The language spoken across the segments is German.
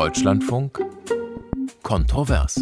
Deutschlandfunk Kontrovers.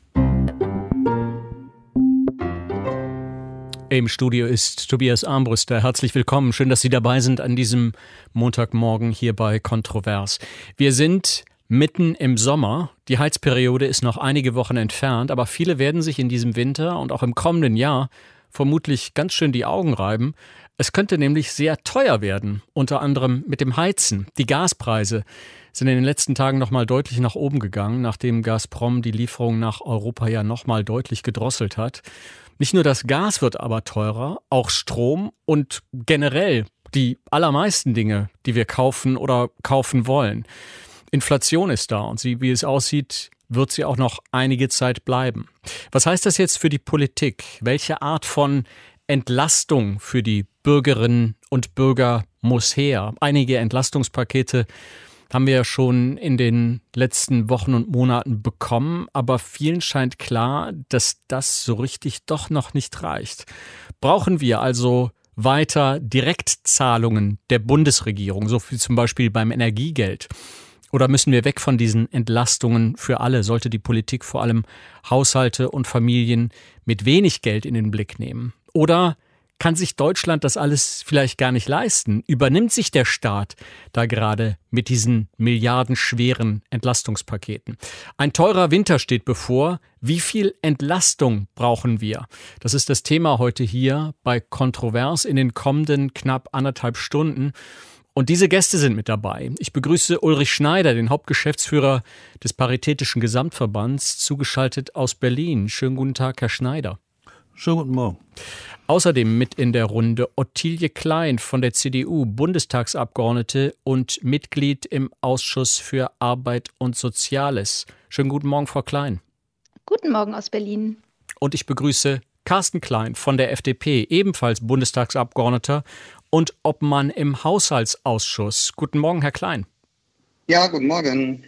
Im Studio ist Tobias Armbruster. Herzlich willkommen. Schön, dass Sie dabei sind an diesem Montagmorgen hier bei Kontrovers. Wir sind mitten im Sommer. Die Heizperiode ist noch einige Wochen entfernt, aber viele werden sich in diesem Winter und auch im kommenden Jahr vermutlich ganz schön die Augen reiben. Es könnte nämlich sehr teuer werden, unter anderem mit dem Heizen. Die Gaspreise sind in den letzten Tagen nochmal deutlich nach oben gegangen, nachdem Gazprom die Lieferung nach Europa ja nochmal deutlich gedrosselt hat. Nicht nur das Gas wird aber teurer, auch Strom und generell die allermeisten Dinge, die wir kaufen oder kaufen wollen. Inflation ist da und wie es aussieht, wird sie auch noch einige Zeit bleiben. Was heißt das jetzt für die Politik? Welche Art von Entlastung für die Bürgerinnen und Bürger muss her? Einige Entlastungspakete haben wir ja schon in den letzten Wochen und Monaten bekommen, aber vielen scheint klar, dass das so richtig doch noch nicht reicht. Brauchen wir also weiter Direktzahlungen der Bundesregierung, so wie zum Beispiel beim Energiegeld? Oder müssen wir weg von diesen Entlastungen für alle? Sollte die Politik vor allem Haushalte und Familien mit wenig Geld in den Blick nehmen? Oder kann sich Deutschland das alles vielleicht gar nicht leisten? Übernimmt sich der Staat da gerade mit diesen milliardenschweren Entlastungspaketen? Ein teurer Winter steht bevor. Wie viel Entlastung brauchen wir? Das ist das Thema heute hier bei Kontrovers in den kommenden knapp 1,5 Stunden. Und diese Gäste sind mit dabei. Ich begrüße Ulrich Schneider, den Hauptgeschäftsführer des Paritätischen Gesamtverbands, zugeschaltet aus Berlin. Schönen guten Tag, Herr Schneider. Schönen guten Morgen. Außerdem mit in der Runde Ottilie Klein von der CDU, Bundestagsabgeordnete und Mitglied im Ausschuss für Arbeit und Soziales. Schönen guten Morgen, Frau Klein. Guten Morgen aus Berlin. Und ich begrüße Carsten Klein von der FDP, ebenfalls Bundestagsabgeordneter und Obmann im Haushaltsausschuss. Guten Morgen, Herr Klein. Ja, guten Morgen.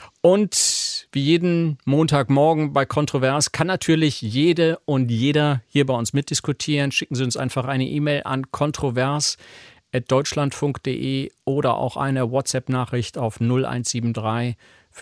Und wie jeden Montagmorgen bei Kontrovers kann natürlich jede und jeder hier bei uns mitdiskutieren. Schicken Sie uns einfach eine E-Mail an kontrovers@deutschlandfunk.de oder auch eine WhatsApp-Nachricht auf 0173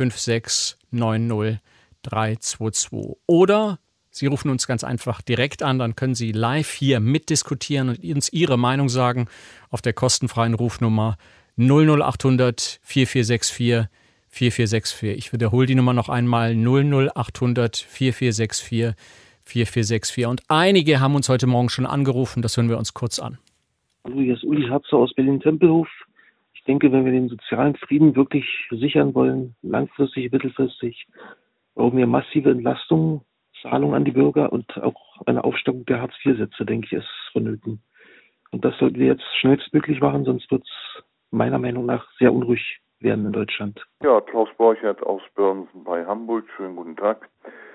5690 322. Oder Sie rufen uns ganz einfach direkt an, dann können Sie live hier mitdiskutieren und uns Ihre Meinung sagen auf der kostenfreien Rufnummer 00800 4464 4464. Ich wiederhole die Nummer noch einmal, 00800 4464 4464. Und einige haben uns heute Morgen schon angerufen, das hören wir uns kurz an. Hallo, hier ist Uli Harzer aus Berlin-Tempelhof. Ich denke, wenn wir den sozialen Frieden wirklich sichern wollen, langfristig, mittelfristig, brauchen wir massive Entlastungen, Zahlungen an die Bürger und auch eine Aufstockung der Hartz-IV-Sätze, denke ich, ist vonnöten. Und das sollten wir jetzt schnellstmöglich machen, sonst wird es meiner Meinung nach sehr unruhig werden in Deutschland. Ja, Klaus Borchert aus Börnsen bei Hamburg. Schönen guten Tag.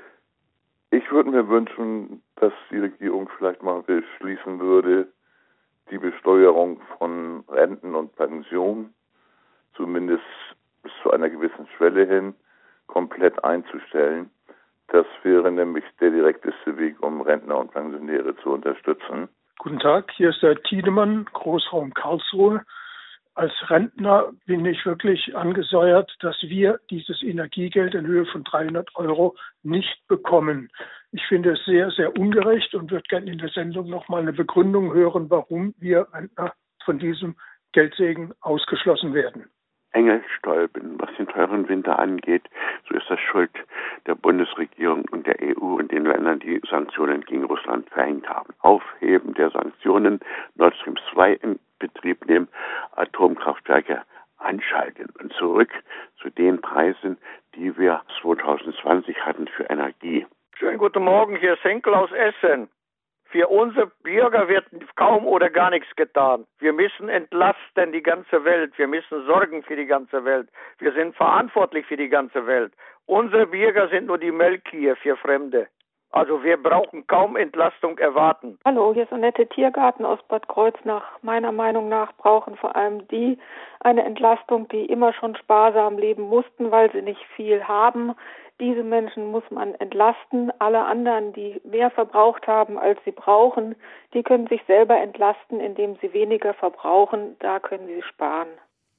Ich würde mir wünschen, dass die Regierung vielleicht mal beschließen würde, die Besteuerung von Renten und Pensionen zumindest bis zu einer gewissen Schwelle hin komplett einzustellen. Das wäre nämlich der direkteste Weg, um Rentner und Pensionäre zu unterstützen. Guten Tag, hier ist der Tiedemann, Großraum Karlsruhe. Als Rentner bin ich wirklich angesäuert, dass wir dieses Energiegeld in Höhe von 300 € nicht bekommen. Ich finde es sehr, sehr ungerecht und würde gerne in der Sendung nochmal eine Begründung hören, warum wir Rentner von diesem Geldsegen ausgeschlossen werden. Engel Stolpen, was den teuren Winter angeht, so ist das Schuld der Bundesregierung und der EU und den Ländern, die Sanktionen gegen Russland verhängt haben. Aufheben der Sanktionen, Nord Stream 2 in Betrieb nehmen, Atomkraftwerke anschalten und zurück zu den Preisen, die wir 2020 hatten für Energie. Schönen guten Morgen, hier ist Henkel aus Essen. Für unsere Bürger wird kaum oder gar nichts getan. Wir müssen entlasten die ganze Welt. Wir müssen sorgen für die ganze Welt. Wir sind verantwortlich für die ganze Welt. Unsere Bürger sind nur die Melkkühe für Fremde. Also wir brauchen kaum Entlastung erwarten. Hallo, hier ist Annette Tiergarten aus Bad Kreuznach. Meiner Meinung nach brauchen vor allem die eine Entlastung, die immer schon sparsam leben mussten, weil sie nicht viel haben. Diese Menschen muss man entlasten. Alle anderen, die mehr verbraucht haben, als sie brauchen, die können sich selber entlasten, indem sie weniger verbrauchen. Da können sie sparen.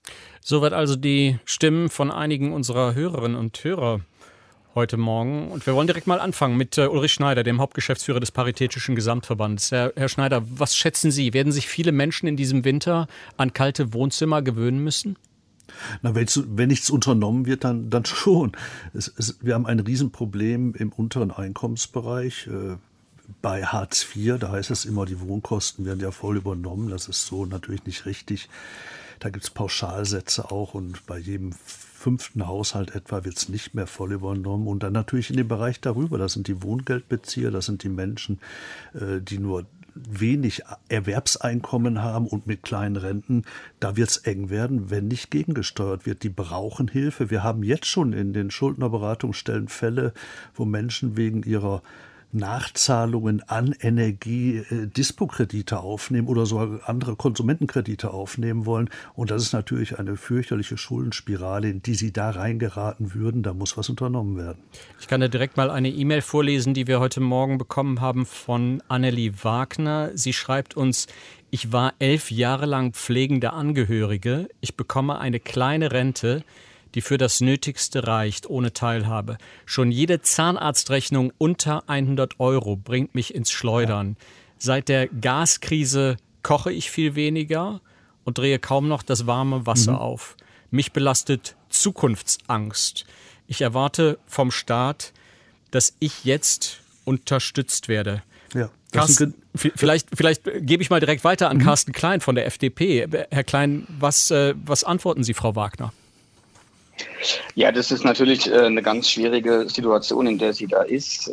Soweit also die Stimmen von einigen unserer Hörerinnen und Hörer heute Morgen. Und wir wollen direkt mal anfangen mit Ulrich Schneider, dem Hauptgeschäftsführer des Paritätischen Gesamtverbandes. Herr Schneider, was schätzen Sie? Werden sich viele Menschen in diesem Winter an kalte Wohnzimmer gewöhnen müssen? Na, wenn nichts unternommen wird, dann schon. Wir haben ein Riesenproblem im unteren Einkommensbereich. Bei Hartz IV, da heißt es immer, die Wohnkosten werden ja voll übernommen. Das ist so natürlich nicht richtig. Da gibt es Pauschalsätze auch und bei jedem 5. Haushalt etwa wird es nicht mehr voll übernommen. Und dann natürlich in dem Bereich darüber, das sind die Wohngeldbezieher, das sind die Menschen, die nur wenig Erwerbseinkommen haben und mit kleinen Renten, da wird es eng werden, wenn nicht gegengesteuert wird. Die brauchen Hilfe. Wir haben jetzt schon in den Schuldnerberatungsstellen Fälle, wo Menschen wegen ihrer Nachzahlungen an Energie Dispo-Kredite aufnehmen oder sogar andere Konsumentenkredite aufnehmen wollen. Und das ist natürlich eine fürchterliche Schuldenspirale, in die sie da reingeraten würden. Da muss was unternommen werden. Ich kann da direkt mal eine E-Mail vorlesen, die wir heute Morgen bekommen haben von Annelie Wagner. Sie schreibt uns: Ich war 11 Jahre lang pflegende Angehörige. Ich bekomme eine kleine Rente, die für das Nötigste reicht, ohne Teilhabe. Schon jede Zahnarztrechnung unter 100 € bringt mich ins Schleudern. Seit der Gaskrise koche ich viel weniger und drehe kaum noch das warme Wasser auf. Mich belastet Zukunftsangst. Ich erwarte vom Staat, dass ich jetzt unterstützt werde. Ja, Carsten, vielleicht gebe ich mal direkt weiter an Carsten Klein von der FDP. Herr Klein, was antworten Sie Frau Wagner? Ja, das ist natürlich eine ganz schwierige Situation, in der sie da ist.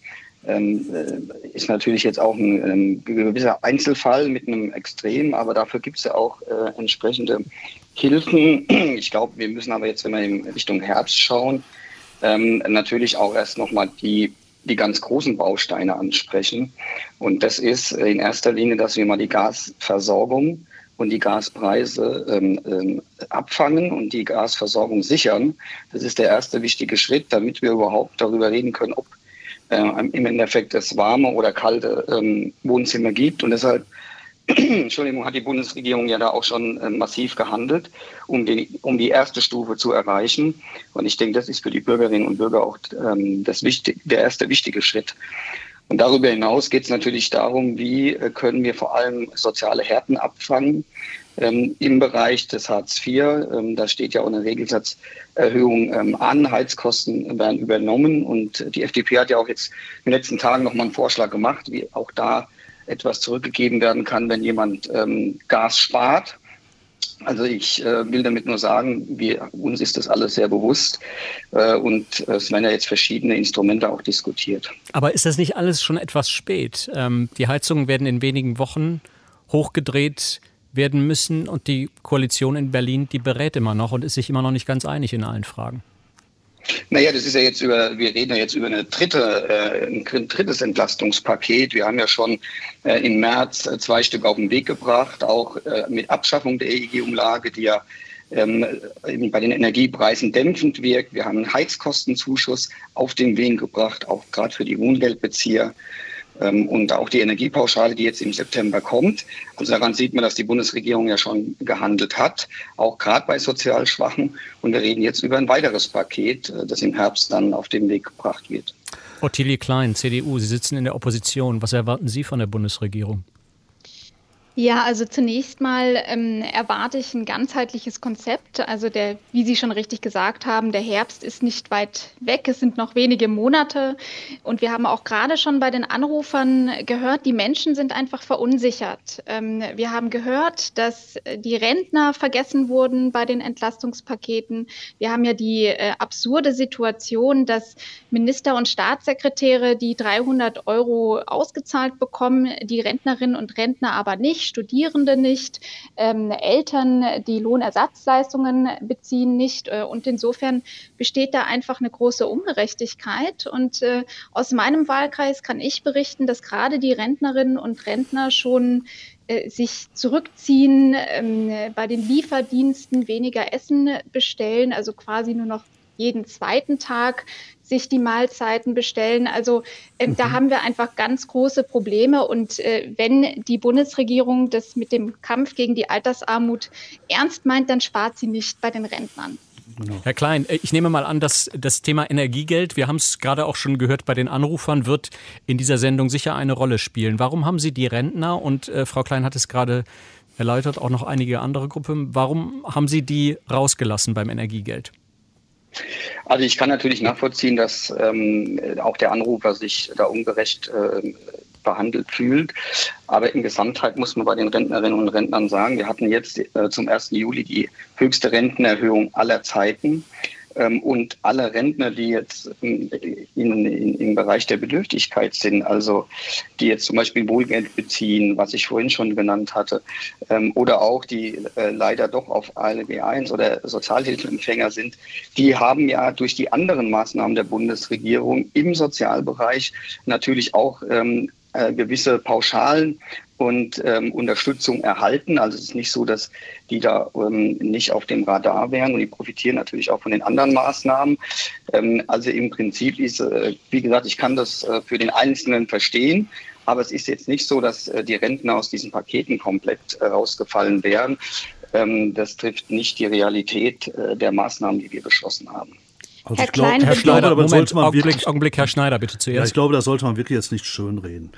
Ist natürlich jetzt auch ein gewisser Einzelfall mit einem Extrem, aber dafür gibt es ja auch entsprechende Hilfen. Ich glaube, wir müssen aber jetzt, wenn wir in Richtung Herbst schauen, natürlich auch erst nochmal die ganz großen Bausteine ansprechen. Und das ist in erster Linie, dass wir mal die Gasversorgung und die Gaspreise abfangen und die Gasversorgung sichern. Das ist der erste wichtige Schritt, damit wir überhaupt darüber reden können, ob im Endeffekt es warme oder kalte Wohnzimmer gibt. Und deshalb Entschuldigung, hat die Bundesregierung ja da auch schon massiv gehandelt, um die erste Stufe zu erreichen. Und ich denke, das ist für die Bürgerinnen und Bürger auch der erste wichtige Schritt. Und darüber hinaus geht es natürlich darum, wie können wir vor allem soziale Härten abfangen im Bereich des Hartz IV. Da steht ja auch eine Regelsatzerhöhung an. Heizkosten werden übernommen. Und die FDP hat ja auch jetzt in den letzten Tagen nochmal einen Vorschlag gemacht, wie auch da etwas zurückgegeben werden kann, wenn jemand Gas spart. Also ich will damit nur sagen, uns ist das alles sehr bewusst und es werden ja jetzt verschiedene Instrumente auch diskutiert. Aber ist das nicht alles schon etwas spät? Die Heizungen werden in wenigen Wochen hochgedreht werden müssen und die Koalition in Berlin, die berät immer noch und ist sich immer noch nicht ganz einig in allen Fragen. Naja, das ist ja jetzt wir reden ja jetzt über ein drittes Entlastungspaket. Wir haben ja schon im März 2 Stück auf den Weg gebracht, auch mit Abschaffung der EEG-Umlage, die ja bei den Energiepreisen dämpfend wirkt. Wir haben einen Heizkostenzuschuss auf den Weg gebracht, auch gerade für die Wohngeldbezieher. Und auch die Energiepauschale, die jetzt im September kommt. Also daran sieht man, dass die Bundesregierung ja schon gehandelt hat, auch gerade bei sozial Schwachen. Und wir reden jetzt über ein weiteres Paket, das im Herbst dann auf den Weg gebracht wird. Ottilie Klein, CDU, Sie sitzen in der Opposition. Was erwarten Sie von der Bundesregierung? Ja, also zunächst mal erwarte ich ein ganzheitliches Konzept. Also wie Sie schon richtig gesagt haben, der Herbst ist nicht weit weg. Es sind noch wenige Monate. Und wir haben auch gerade schon bei den Anrufern gehört, die Menschen sind einfach verunsichert. Wir haben gehört, dass die Rentner vergessen wurden bei den Entlastungspaketen. Wir haben ja die absurde Situation, dass Minister und Staatssekretäre die 300 € ausgezahlt bekommen, die Rentnerinnen und Rentner aber nicht. Studierende nicht, Eltern, die Lohnersatzleistungen beziehen nicht. Und insofern besteht da einfach eine große Ungerechtigkeit. Und aus meinem Wahlkreis kann ich berichten, dass gerade die Rentnerinnen und Rentner schon sich zurückziehen, bei den Lieferdiensten weniger Essen bestellen, also quasi nur noch jeden zweiten Tag sich die Mahlzeiten bestellen. Also da haben wir einfach ganz große Probleme. Und wenn die Bundesregierung das mit dem Kampf gegen die Altersarmut ernst meint, dann spart sie nicht bei den Rentnern. Herr Klein, ich nehme mal an, dass das Thema Energiegeld, wir haben es gerade auch schon gehört bei den Anrufern, wird in dieser Sendung sicher eine Rolle spielen. Warum haben Sie die Rentner und Frau Klein hat es gerade erläutert, auch noch einige andere Gruppen, warum haben Sie die rausgelassen beim Energiegeld? Also ich kann natürlich nachvollziehen, dass auch der Anrufer sich da ungerecht behandelt fühlt. Aber in Gesamtheit muss man bei den Rentnerinnen und Rentnern sagen, wir hatten jetzt zum 1. Juli die höchste Rentenerhöhung aller Zeiten. Und alle Rentner, die jetzt im Bereich der Bedürftigkeit sind, also die jetzt zum Beispiel Wohlgeld beziehen, was ich vorhin schon genannt hatte, oder auch die leider doch auf ALG I oder Sozialhilfeempfänger sind, die haben ja durch die anderen Maßnahmen der Bundesregierung im Sozialbereich natürlich auch gewisse Pauschalen und Unterstützung erhalten. Also es ist nicht so, dass die da nicht auf dem Radar wären und die profitieren natürlich auch von den anderen Maßnahmen. Also im Prinzip ist, wie gesagt, ich kann das für den Einzelnen verstehen, aber es ist jetzt nicht so, dass die Rentner aus diesen Paketen komplett rausgefallen wären. Das trifft nicht die Realität der Maßnahmen, die wir beschlossen haben. Also Herr Schneider, Moment, Augenblick, Herr Schneider, bitte zuerst. Ja, ich glaube, da sollte man wirklich jetzt nicht schönreden.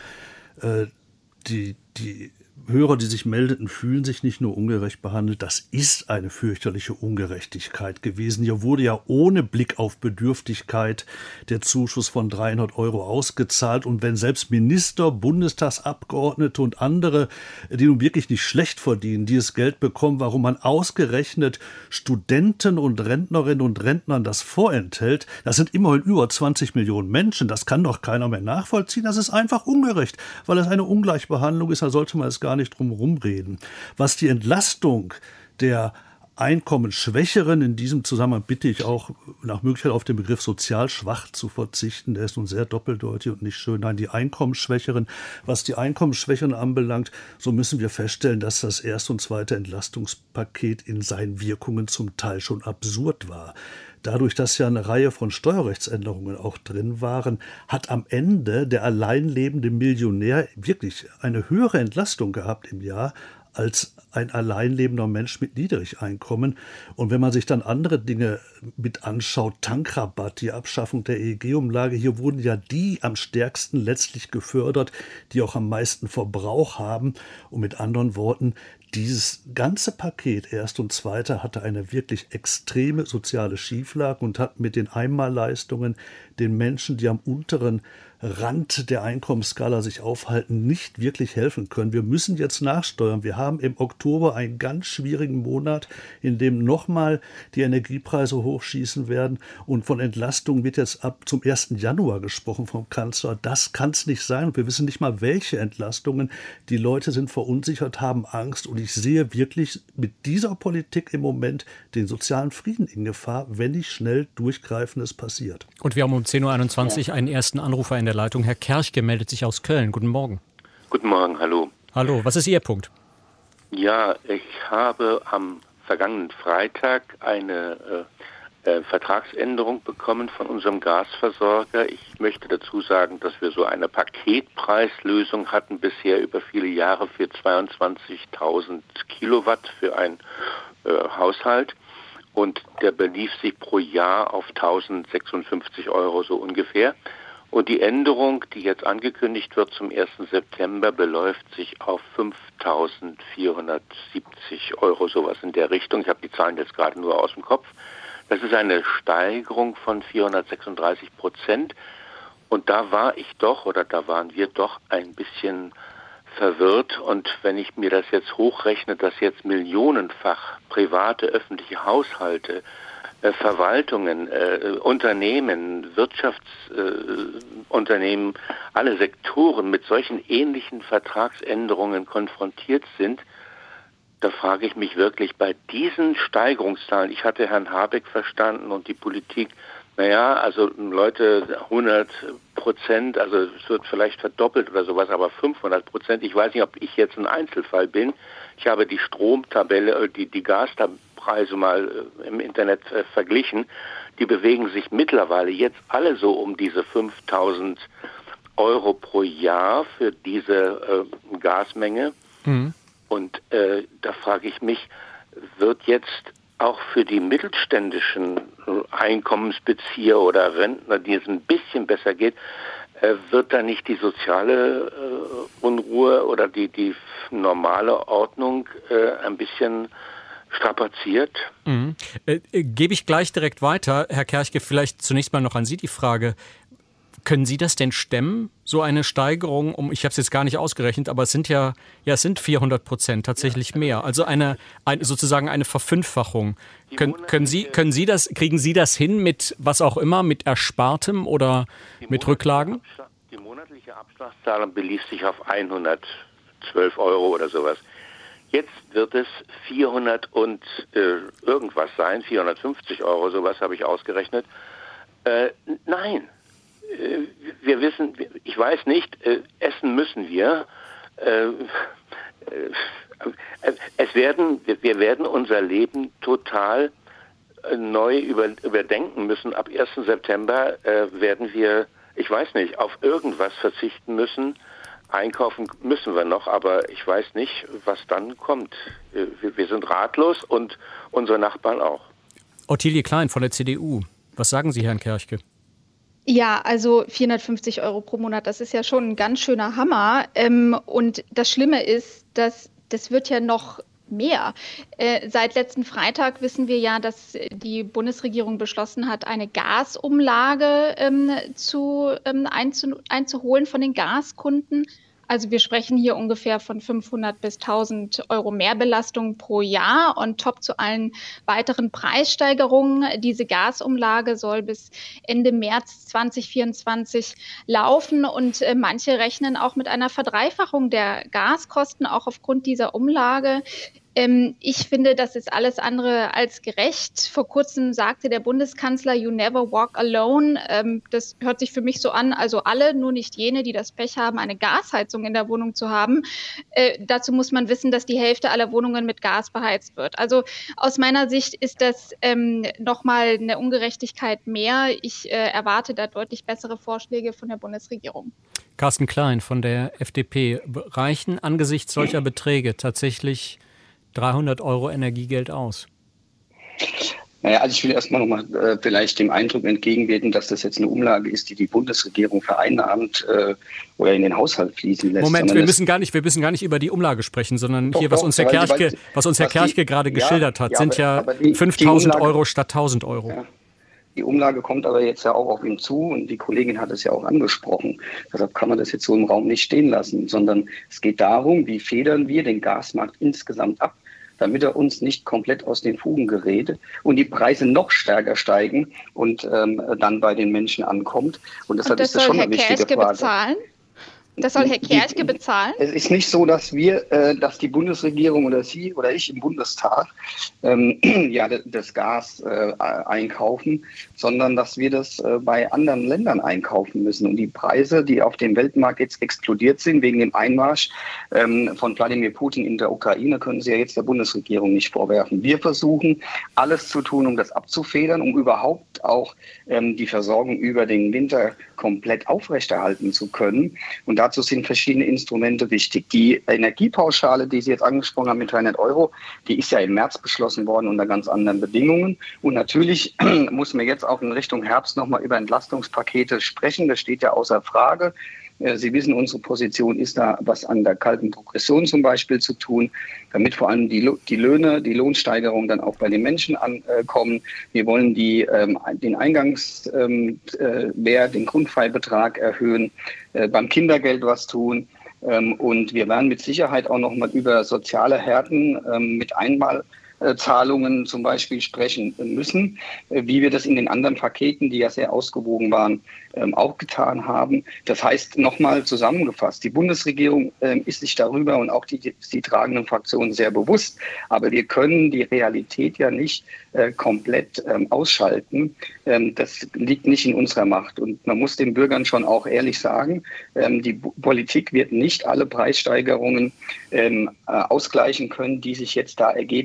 Die Hörer, die sich meldeten, fühlen sich nicht nur ungerecht behandelt. Das ist eine fürchterliche Ungerechtigkeit gewesen. Hier wurde ja ohne Blick auf Bedürftigkeit der Zuschuss von 300 € ausgezahlt. Und wenn selbst Minister, Bundestagsabgeordnete und andere, die nun wirklich nicht schlecht verdienen, dieses Geld bekommen, warum man ausgerechnet Studenten und Rentnerinnen und Rentnern das vorenthält, das sind immerhin über 20 Millionen Menschen. Das kann doch keiner mehr nachvollziehen. Das ist einfach ungerecht, weil es eine Ungleichbehandlung ist. Da sollte man es gar nicht drum rumreden. Was die Entlastung der Einkommensschwächeren, in diesem Zusammenhang bitte ich auch nach Möglichkeit auf den Begriff sozial schwach zu verzichten, der ist nun sehr doppeldeutig und nicht schön. Nein, die Einkommensschwächeren, was die Einkommensschwächeren anbelangt, so müssen wir feststellen, dass das erste und zweite Entlastungspaket in seinen Wirkungen zum Teil schon absurd war. Dadurch, dass ja eine Reihe von Steuerrechtsänderungen auch drin waren, hat am Ende der alleinlebende Millionär wirklich eine höhere Entlastung gehabt im Jahr als ein alleinlebender Mensch mit Niedrigeinkommen. Und wenn man sich dann andere Dinge mit anschaut, Tankrabatt, die Abschaffung der EEG-Umlage, hier wurden ja die am stärksten letztlich gefördert, die auch am meisten Verbrauch haben. Und mit anderen Worten, dieses ganze Paket, erst und zweite, hatte eine wirklich extreme soziale Schieflage und hat mit den Einmalleistungen den Menschen, die am unteren Rand der Einkommensskala sich aufhalten, nicht wirklich helfen können. Wir müssen jetzt nachsteuern. Wir haben im Oktober einen ganz schwierigen Monat, in dem nochmal die Energiepreise hochschießen werden. Und von Entlastung wird jetzt ab zum 1. Januar gesprochen vom Kanzler. Das kann es nicht sein. Und wir wissen nicht mal, welche Entlastungen. Die Leute sind verunsichert, haben Angst. Und ich sehe wirklich mit dieser Politik im Moment den sozialen Frieden in Gefahr, wenn nicht schnell Durchgreifendes passiert. Und wir haben um 10.21 Uhr einen ersten Anrufer in der Leitung. Herr Kerchke meldet sich aus Köln. Guten Morgen. Guten Morgen, hallo. Hallo, was ist Ihr Punkt? Ja, ich habe am vergangenen Freitag eine Vertragsänderung bekommen von unserem Gasversorger. Ich möchte dazu sagen, dass wir so eine Paketpreislösung hatten bisher über viele Jahre für 22.000 Kilowatt für einen Haushalt. Und der belief sich pro Jahr auf 1.056 € so ungefähr. Und die Änderung, die jetzt angekündigt wird zum 1. September, beläuft sich auf 5.470 €, sowas in der Richtung. Ich habe die Zahlen jetzt gerade nur aus dem Kopf. Das ist eine Steigerung von 436%. Und da waren wir doch ein bisschen verwirrt. Und wenn ich mir das jetzt hochrechne, dass jetzt millionenfach private, öffentliche Haushalte, Verwaltungen, Unternehmen, Wirtschaftsunternehmen, alle Sektoren mit solchen ähnlichen Vertragsänderungen konfrontiert sind, da frage ich mich wirklich bei diesen Steigerungszahlen, ich hatte Herrn Habeck verstanden und die Politik, also Leute 100%, also es wird vielleicht verdoppelt oder sowas, aber 500%, ich weiß nicht, ob ich jetzt ein Einzelfall bin. Ich habe die Stromtabelle, die Gaspreise Preise mal im Internet verglichen. Die bewegen sich mittlerweile jetzt alle so um diese 5.000 Euro pro Jahr für diese Gasmenge. Mhm. Und da frage ich mich, wird jetzt auch für die mittelständischen Einkommensbezieher oder Rentner, die es ein bisschen besser geht, wird da nicht die soziale Unruhe oder die normale Ordnung ein bisschen strapaziert? Mhm. Gebe ich gleich direkt weiter. Herr Kerchke, vielleicht zunächst mal noch an Sie die Frage. Können Sie das denn stemmen, so eine Steigerung ich habe es jetzt gar nicht ausgerechnet, aber es sind es sind 400% tatsächlich mehr. Also sozusagen eine Verfünffachung. Kriegen Sie das hin mit was auch immer, mit Erspartem oder mit Rücklagen? Die monatliche Abschlagszahlung belief sich auf 112 Euro oder sowas. Jetzt wird es 400 und irgendwas sein, 450 Euro, sowas habe ich ausgerechnet. Nein. Wir wissen, ich weiß nicht, essen müssen wir. Wir werden unser Leben total neu überdenken müssen. Ab 1. September werden wir, ich weiß nicht, auf irgendwas verzichten müssen. Einkaufen müssen wir noch, aber ich weiß nicht, was dann kommt. Wir sind ratlos und unsere Nachbarn auch. Ottilie Klein von der CDU. Was sagen Sie, Herrn Kerchke? Ja, also 450 Euro pro Monat, das ist ja schon ein ganz schöner Hammer. Und das Schlimme ist, dass das wird ja noch mehr. Seit letzten Freitag wissen wir ja, dass die Bundesregierung beschlossen hat, eine Gasumlage einzuholen von den Gaskunden. Also wir sprechen hier ungefähr von 500 bis 1.000 Euro Mehrbelastung pro Jahr on top zu allen weiteren Preissteigerungen. Diese Gasumlage soll bis Ende März 2024 laufen und manche rechnen auch mit einer Verdreifachung der Gaskosten, auch aufgrund dieser Umlage. Ich finde, das ist alles andere als gerecht. Vor kurzem sagte der Bundeskanzler, "You never walk alone." Das hört sich für mich so an, also alle, nur nicht jene, die das Pech haben, eine Gasheizung in der Wohnung zu haben. Dazu muss man wissen, dass die Hälfte aller Wohnungen mit Gas beheizt wird. Also aus meiner Sicht ist das nochmal eine Ungerechtigkeit mehr. Ich erwarte da deutlich bessere Vorschläge von der Bundesregierung. Carsten Klein von der FDP. Reichen angesichts solcher Beträge tatsächlich 300 Euro Energiegeld aus? Naja, also ich will erstmal nochmal vielleicht dem Eindruck entgegenwirken, dass das jetzt eine Umlage ist, die Regierung vereinnahmt oder in den Haushalt fließen lässt. Moment, wir müssen gar nicht über die Umlage sprechen, sondern hier, was uns Herr Kerchke gerade geschildert hat, sind ja 5.000 Euro statt 1.000 Euro. Ja. Die Umlage kommt aber jetzt ja auch auf ihn zu und die Kollegin hat es ja auch angesprochen. Deshalb kann man das jetzt so im Raum nicht stehen lassen, sondern es geht darum, wie federn wir den Gasmarkt insgesamt ab, damit er uns nicht komplett aus den Fugen gerät und die Preise noch stärker steigen und dann bei den Menschen ankommt. Und deshalb ist das schon eine wichtige Frage. Bezahlen? Das soll Herr Kerchke bezahlen? Es ist nicht so, dass dass die Bundesregierung oder Sie oder ich im Bundestag das Gas einkaufen, sondern dass wir das bei anderen Ländern einkaufen müssen. Und die Preise, die auf dem Weltmarkt jetzt explodiert sind wegen dem Einmarsch von Wladimir Putin in der Ukraine, können Sie ja jetzt der Bundesregierung nicht vorwerfen. Wir versuchen, alles zu tun, um das abzufedern, um überhaupt auch die Versorgung über den Winter komplett aufrechterhalten zu können. Und dazu sind verschiedene Instrumente wichtig. Die Energiepauschale, die Sie jetzt angesprochen haben mit 300 Euro, die ist ja im März beschlossen worden unter ganz anderen Bedingungen. Und natürlich muss man jetzt auch in Richtung Herbst nochmal über Entlastungspakete sprechen. Das steht ja außer Frage. Sie wissen, unsere Position ist da, was an der kalten Progression zum Beispiel zu tun, damit vor allem die Löhne, die Lohnsteigerung dann auch bei den Menschen ankommen. Wir wollen den Eingangswert, den Grundfreibetrag erhöhen, beim Kindergeld was tun. Und wir werden mit Sicherheit auch noch mal über soziale Härten mit Einmalzahlungen zum Beispiel sprechen müssen, wie wir das in den anderen Paketen, die ja sehr ausgewogen waren, auch getan haben. Das heißt, nochmal zusammengefasst, die Bundesregierung ist sich darüber und auch die tragenden Fraktionen sehr bewusst, aber wir können die Realität ja nicht komplett ausschalten. Das liegt nicht in unserer Macht und man muss den Bürgern schon auch ehrlich sagen, die Politik wird nicht alle Preissteigerungen ausgleichen können, die sich jetzt da ergeben haben.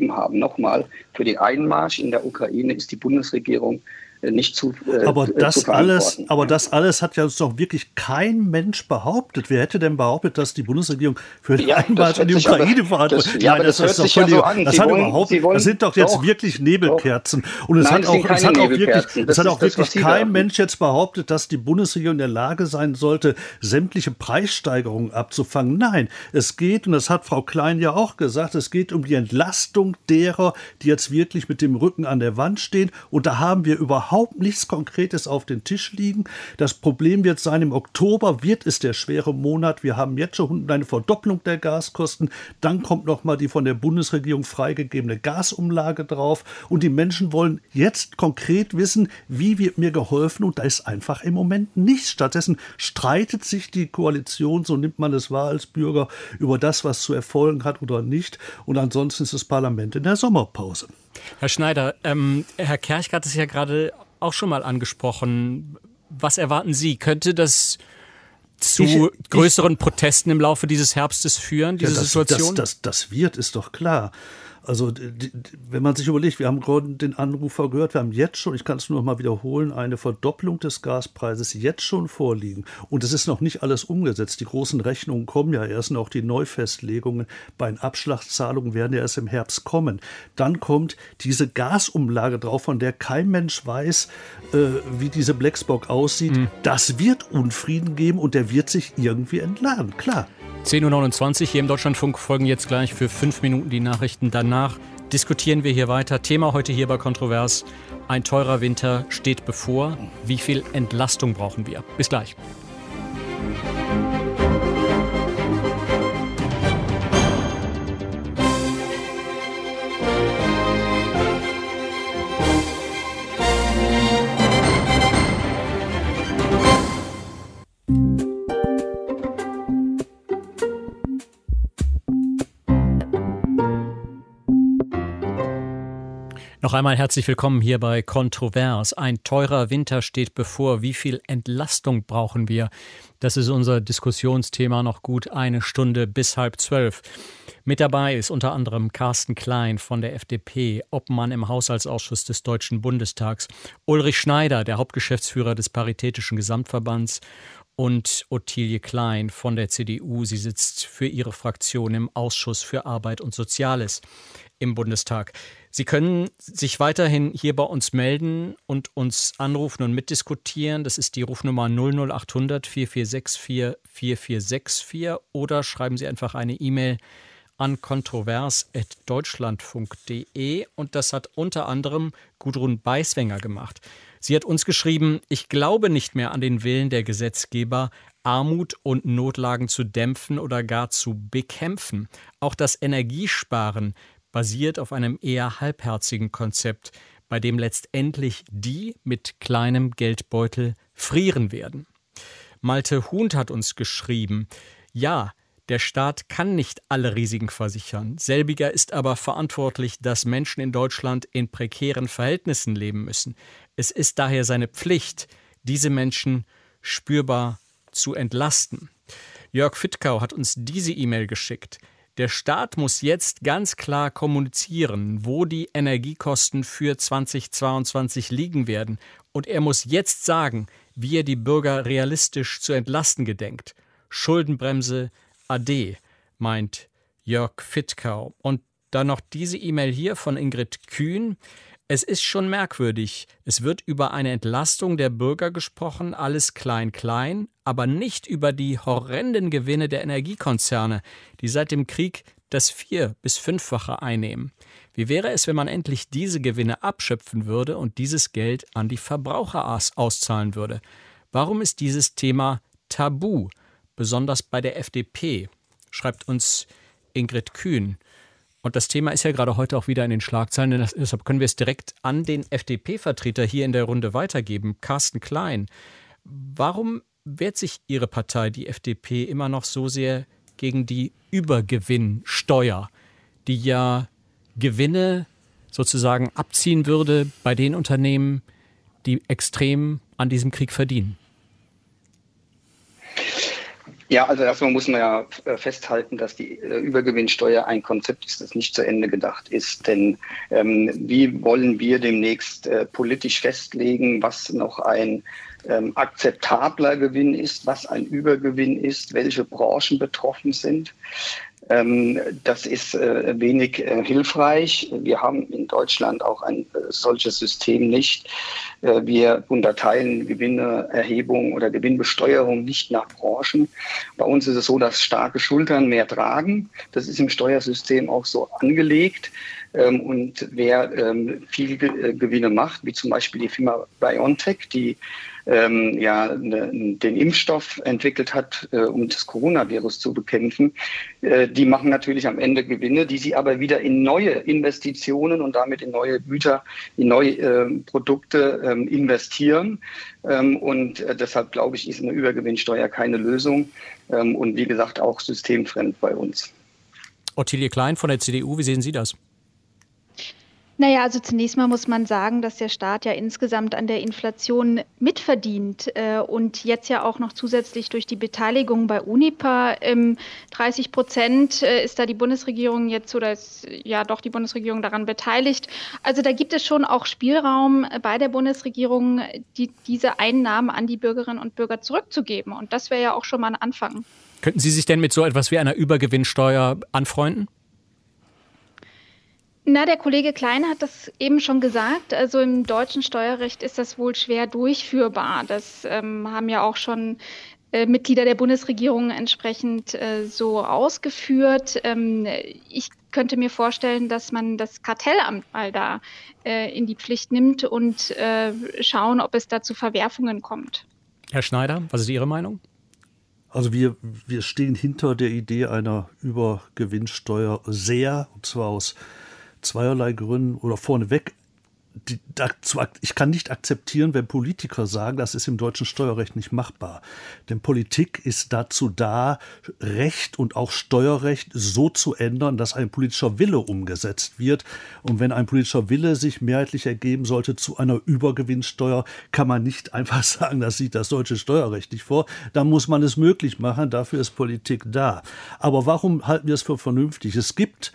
nochmal, für den Einmarsch in der Ukraine ist die Bundesregierung nicht zu aber das zu verantworten. Aber das alles hat ja doch wirklich kein Mensch behauptet. Wer hätte denn behauptet, dass die Bundesregierung für den Einmarsch in die Ukraine verantwortlich ist? Nein, das hört sich ja so an. Das sind doch jetzt wirklich Nebelkerzen. Und es hat auch wirklich kein Mensch jetzt behauptet, dass die Bundesregierung in der Lage sein sollte, sämtliche Preissteigerungen abzufangen. Nein, es geht, und das hat Frau Klein ja auch gesagt, es geht um die Entlastung derer, die jetzt wirklich mit dem Rücken an der Wand stehen. Und da haben wir überhaupt nichts Konkretes auf den Tisch liegen. Das Problem wird sein, im Oktober wird es der schwere Monat. Wir haben jetzt schon eine Verdopplung der Gaskosten. Dann kommt nochmal die von der Bundesregierung freigegebene Gasumlage drauf. Und die Menschen wollen jetzt konkret wissen, wie wird mir geholfen. Und da ist einfach im Moment nichts. Stattdessen streitet sich die Koalition, so nimmt man es wahr als Bürger, über das, was zu erfolgen hat oder nicht. Und ansonsten ist das Parlament in der Sommerpause. Herr Schneider, Herr Kerch hat es ja gerade auch schon mal angesprochen. Was erwarten Sie? Könnte das zu größeren Protesten im Laufe dieses Herbstes führen, diese Situation? Das wird, ist doch klar. Also wenn man sich überlegt, wir haben gerade den Anrufer gehört, wir haben jetzt schon, ich kann es nur noch mal wiederholen, eine Verdopplung des Gaspreises jetzt schon vorliegen. Und es ist noch nicht alles umgesetzt. Die großen Rechnungen kommen ja erst, und auch die Neufestlegungen bei den Abschlagszahlungen werden ja erst im Herbst kommen. Dann kommt diese Gasumlage drauf, von der kein Mensch weiß, wie diese Blacksbock aussieht. Das wird Unfrieden geben und der wird sich irgendwie entladen, klar. 10:29 Uhr hier im Deutschlandfunk, folgen jetzt gleich für 5 Minuten die Nachrichten. Danach diskutieren wir hier weiter. Thema heute hier bei Kontrovers: Ein teurer Winter steht bevor. Wie viel Entlastung brauchen wir? Bis gleich. Noch einmal herzlich willkommen hier bei Kontrovers. Ein teurer Winter steht bevor. Wie viel Entlastung brauchen wir? Das ist unser Diskussionsthema. Noch gut eine Stunde bis 11:30. Mit dabei ist unter anderem Carsten Klein von der FDP, Obmann im Haushaltsausschuss des Deutschen Bundestags, Ulrich Schneider, der Hauptgeschäftsführer des Paritätischen Gesamtverbands, und Ottilie Klein von der CDU. Sie sitzt für ihre Fraktion im Ausschuss für Arbeit und Soziales im Bundestag. Sie können sich weiterhin hier bei uns melden und uns anrufen und mitdiskutieren. Das ist die Rufnummer 00800 4464 4464 oder schreiben Sie einfach eine E-Mail an kontrovers@deutschlandfunk.de, und das hat unter anderem Gudrun Beiswenger gemacht. Sie hat uns geschrieben: Ich glaube nicht mehr an den Willen der Gesetzgeber, Armut und Notlagen zu dämpfen oder gar zu bekämpfen. Auch das Energiesparen basiert auf einem eher halbherzigen Konzept, bei dem letztendlich die mit kleinem Geldbeutel frieren werden. Malte Hunt hat uns geschrieben: Ja, der Staat kann nicht alle Risiken versichern. Selbiger ist aber verantwortlich, dass Menschen in Deutschland in prekären Verhältnissen leben müssen. Es ist daher seine Pflicht, diese Menschen spürbar zu entlasten. Jörg Fittkau hat uns diese E-Mail geschickt: Der Staat muss jetzt ganz klar kommunizieren, wo die Energiekosten für 2022 liegen werden. Und er muss jetzt sagen, wie er die Bürger realistisch zu entlasten gedenkt. Schuldenbremse ade, meint Jörg Fittkau. Und dann noch diese E-Mail hier von Ingrid Kühn. Es ist schon merkwürdig. Es wird über eine Entlastung der Bürger gesprochen, alles klein, klein, aber nicht über die horrenden Gewinne der Energiekonzerne, die seit dem Krieg das 4- bis 5-fache einnehmen. Wie wäre es, wenn man endlich diese Gewinne abschöpfen würde und dieses Geld an die Verbraucher auszahlen würde? Warum ist dieses Thema tabu, besonders bei der FDP, schreibt uns Ingrid Kühn. Und das Thema ist ja gerade heute auch wieder in den Schlagzeilen, denn deshalb können wir es direkt an den FDP-Vertreter hier in der Runde weitergeben, Carsten Klein. Warum wehrt sich Ihre Partei, die FDP, immer noch so sehr gegen die Übergewinnsteuer, die ja Gewinne sozusagen abziehen würde bei den Unternehmen, die extrem an diesem Krieg verdienen? Ja, also erstmal muss man ja festhalten, dass die Übergewinnsteuer ein Konzept ist, das nicht zu Ende gedacht ist. Denn wie wollen wir demnächst politisch festlegen, was noch ein akzeptabler Gewinn ist, was ein Übergewinn ist, welche Branchen betroffen sind? Das ist wenig hilfreich. Wir haben in Deutschland auch ein solches System nicht. Wir unterteilen Gewinnerhebung oder Gewinnbesteuerung nicht nach Branchen. Bei uns ist es so, dass starke Schultern mehr tragen. Das ist im Steuersystem auch so angelegt. Und wer viel Gewinne macht, wie zum Beispiel die Firma BioNTech, die den Impfstoff entwickelt hat, um das Coronavirus zu bekämpfen, die machen natürlich am Ende Gewinne, die sie aber wieder in neue Investitionen und damit in neue Güter, in neue Produkte investieren. Und deshalb glaube ich, ist eine Übergewinnsteuer keine Lösung und wie gesagt auch systemfremd bei uns. Ottilie Klein von der CDU, wie sehen Sie das? Naja, also zunächst mal muss man sagen, dass der Staat ja insgesamt an der Inflation mitverdient und jetzt ja auch noch zusätzlich durch die Beteiligung bei Uniper 30% ist da die Bundesregierung jetzt oder ist ja doch die Bundesregierung daran beteiligt. Also da gibt es schon auch Spielraum bei der Bundesregierung, diese Einnahmen an die Bürgerinnen und Bürger zurückzugeben. Und das wäre ja auch schon mal ein Anfang. Könnten Sie sich denn mit so etwas wie einer Übergewinnsteuer anfreunden? Na, der Kollege Klein hat das eben schon gesagt. Also im deutschen Steuerrecht ist das wohl schwer durchführbar. Das haben ja auch schon Mitglieder der Bundesregierung entsprechend so ausgeführt. Ich könnte mir vorstellen, dass man das Kartellamt mal da in die Pflicht nimmt und schauen, ob es da zu Verwerfungen kommt. Herr Schneider, was ist Ihre Meinung? Also wir stehen hinter der Idee einer Übergewinnsteuer sehr, und zwar aus zweierlei Gründen oder vorneweg. Ich kann nicht akzeptieren, wenn Politiker sagen, das ist im deutschen Steuerrecht nicht machbar. Denn Politik ist dazu da, Recht und auch Steuerrecht so zu ändern, dass ein politischer Wille umgesetzt wird. Und wenn ein politischer Wille sich mehrheitlich ergeben sollte zu einer Übergewinnsteuer, kann man nicht einfach sagen, das sieht das deutsche Steuerrecht nicht vor. Da muss man es möglich machen, dafür ist Politik da. Aber warum halten wir es für vernünftig? Es gibt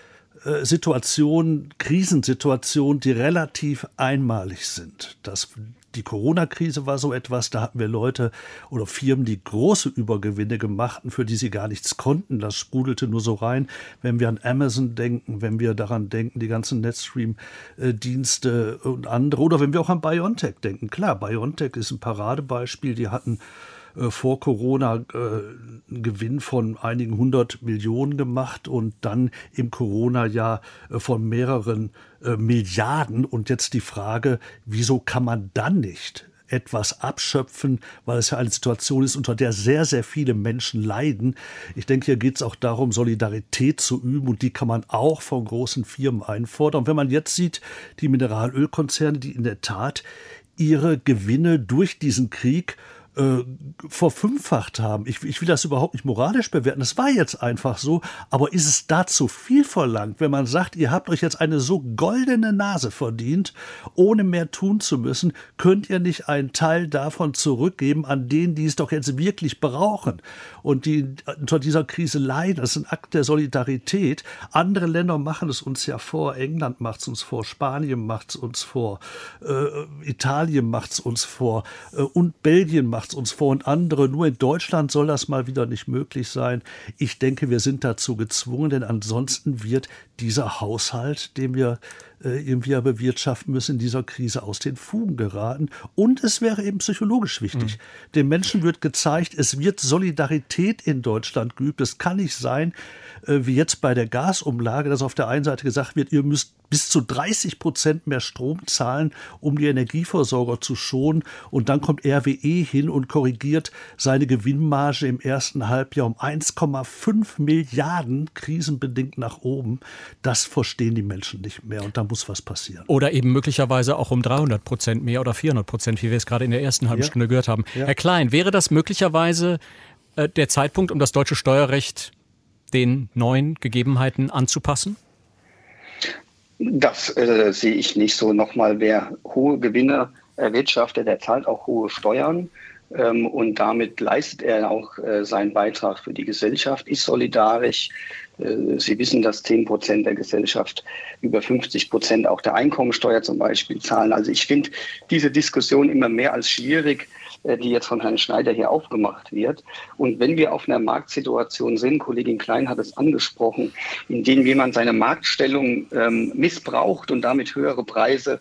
Krisensituationen, die relativ einmalig sind. Die Corona-Krise war so etwas, da hatten wir Leute oder Firmen, die große Übergewinne gemacht haben, für die sie gar nichts konnten. Das sprudelte nur so rein. Wenn wir an Amazon denken, wenn wir daran denken, die ganzen Netstream-Dienste und andere, oder wenn wir auch an BioNTech denken. Klar, BioNTech ist ein Paradebeispiel, die hatten vor Corona einen Gewinn von einigen 100 Millionen gemacht und dann im Corona-Jahr von mehreren Milliarden. Und jetzt die Frage, wieso kann man dann nicht etwas abschöpfen, weil es ja eine Situation ist, unter der sehr, sehr viele Menschen leiden. Ich denke, hier geht es auch darum, Solidarität zu üben und die kann man auch von großen Firmen einfordern. Und wenn man jetzt sieht, die Mineralölkonzerne, die in der Tat ihre Gewinne durch diesen Krieg verfünffacht haben. Ich will das überhaupt nicht moralisch bewerten. Das war jetzt einfach so. Aber ist es da zu viel verlangt, wenn man sagt, ihr habt euch jetzt eine so goldene Nase verdient, ohne mehr tun zu müssen, könnt ihr nicht einen Teil davon zurückgeben an denen, die es doch jetzt wirklich brauchen und die unter dieser Krise leiden. Das ist ein Akt der Solidarität. Andere Länder machen es uns ja vor. England macht es uns vor, Spanien macht es uns vor, Italien macht es uns vor und Belgien macht es uns vor und andere. Nur in Deutschland soll das mal wieder nicht möglich sein. Ich denke, wir sind dazu gezwungen, denn ansonsten wird dieser Haushalt, den wir irgendwie bewirtschaften müssen, in dieser Krise aus den Fugen geraten. Und es wäre eben psychologisch wichtig. Den Menschen wird gezeigt, es wird Solidarität in Deutschland geübt. Es kann nicht sein, wie jetzt bei der Gasumlage, dass auf der einen Seite gesagt wird, ihr müsst bis zu 30% mehr Strom zahlen, um die Energieversorger zu schonen. Und dann kommt RWE hin und korrigiert seine Gewinnmarge im ersten Halbjahr um 1,5 Milliarden krisenbedingt nach oben. Das verstehen die Menschen nicht mehr und da muss was passieren. Oder eben möglicherweise auch um 300% mehr oder 400%, wie wir es gerade in der ersten halben Stunde gehört haben. Ja. Herr Klein, wäre das möglicherweise der Zeitpunkt, um das deutsche Steuerrecht den neuen Gegebenheiten anzupassen? Das sehe ich nicht so. Nochmal, wer hohe Gewinne erwirtschaftet, der zahlt auch hohe Steuern. Und damit leistet er auch seinen Beitrag für die Gesellschaft, ist solidarisch. Sie wissen, dass 10% der Gesellschaft über 50% auch der Einkommensteuer zum Beispiel zahlen. Also ich finde diese Diskussion immer mehr als schwierig, die jetzt von Herrn Schneider hier aufgemacht wird. Und wenn wir auf einer Marktsituation sind, Kollegin Klein hat es angesprochen, in denen jemand seine Marktstellung missbraucht und damit höhere Preise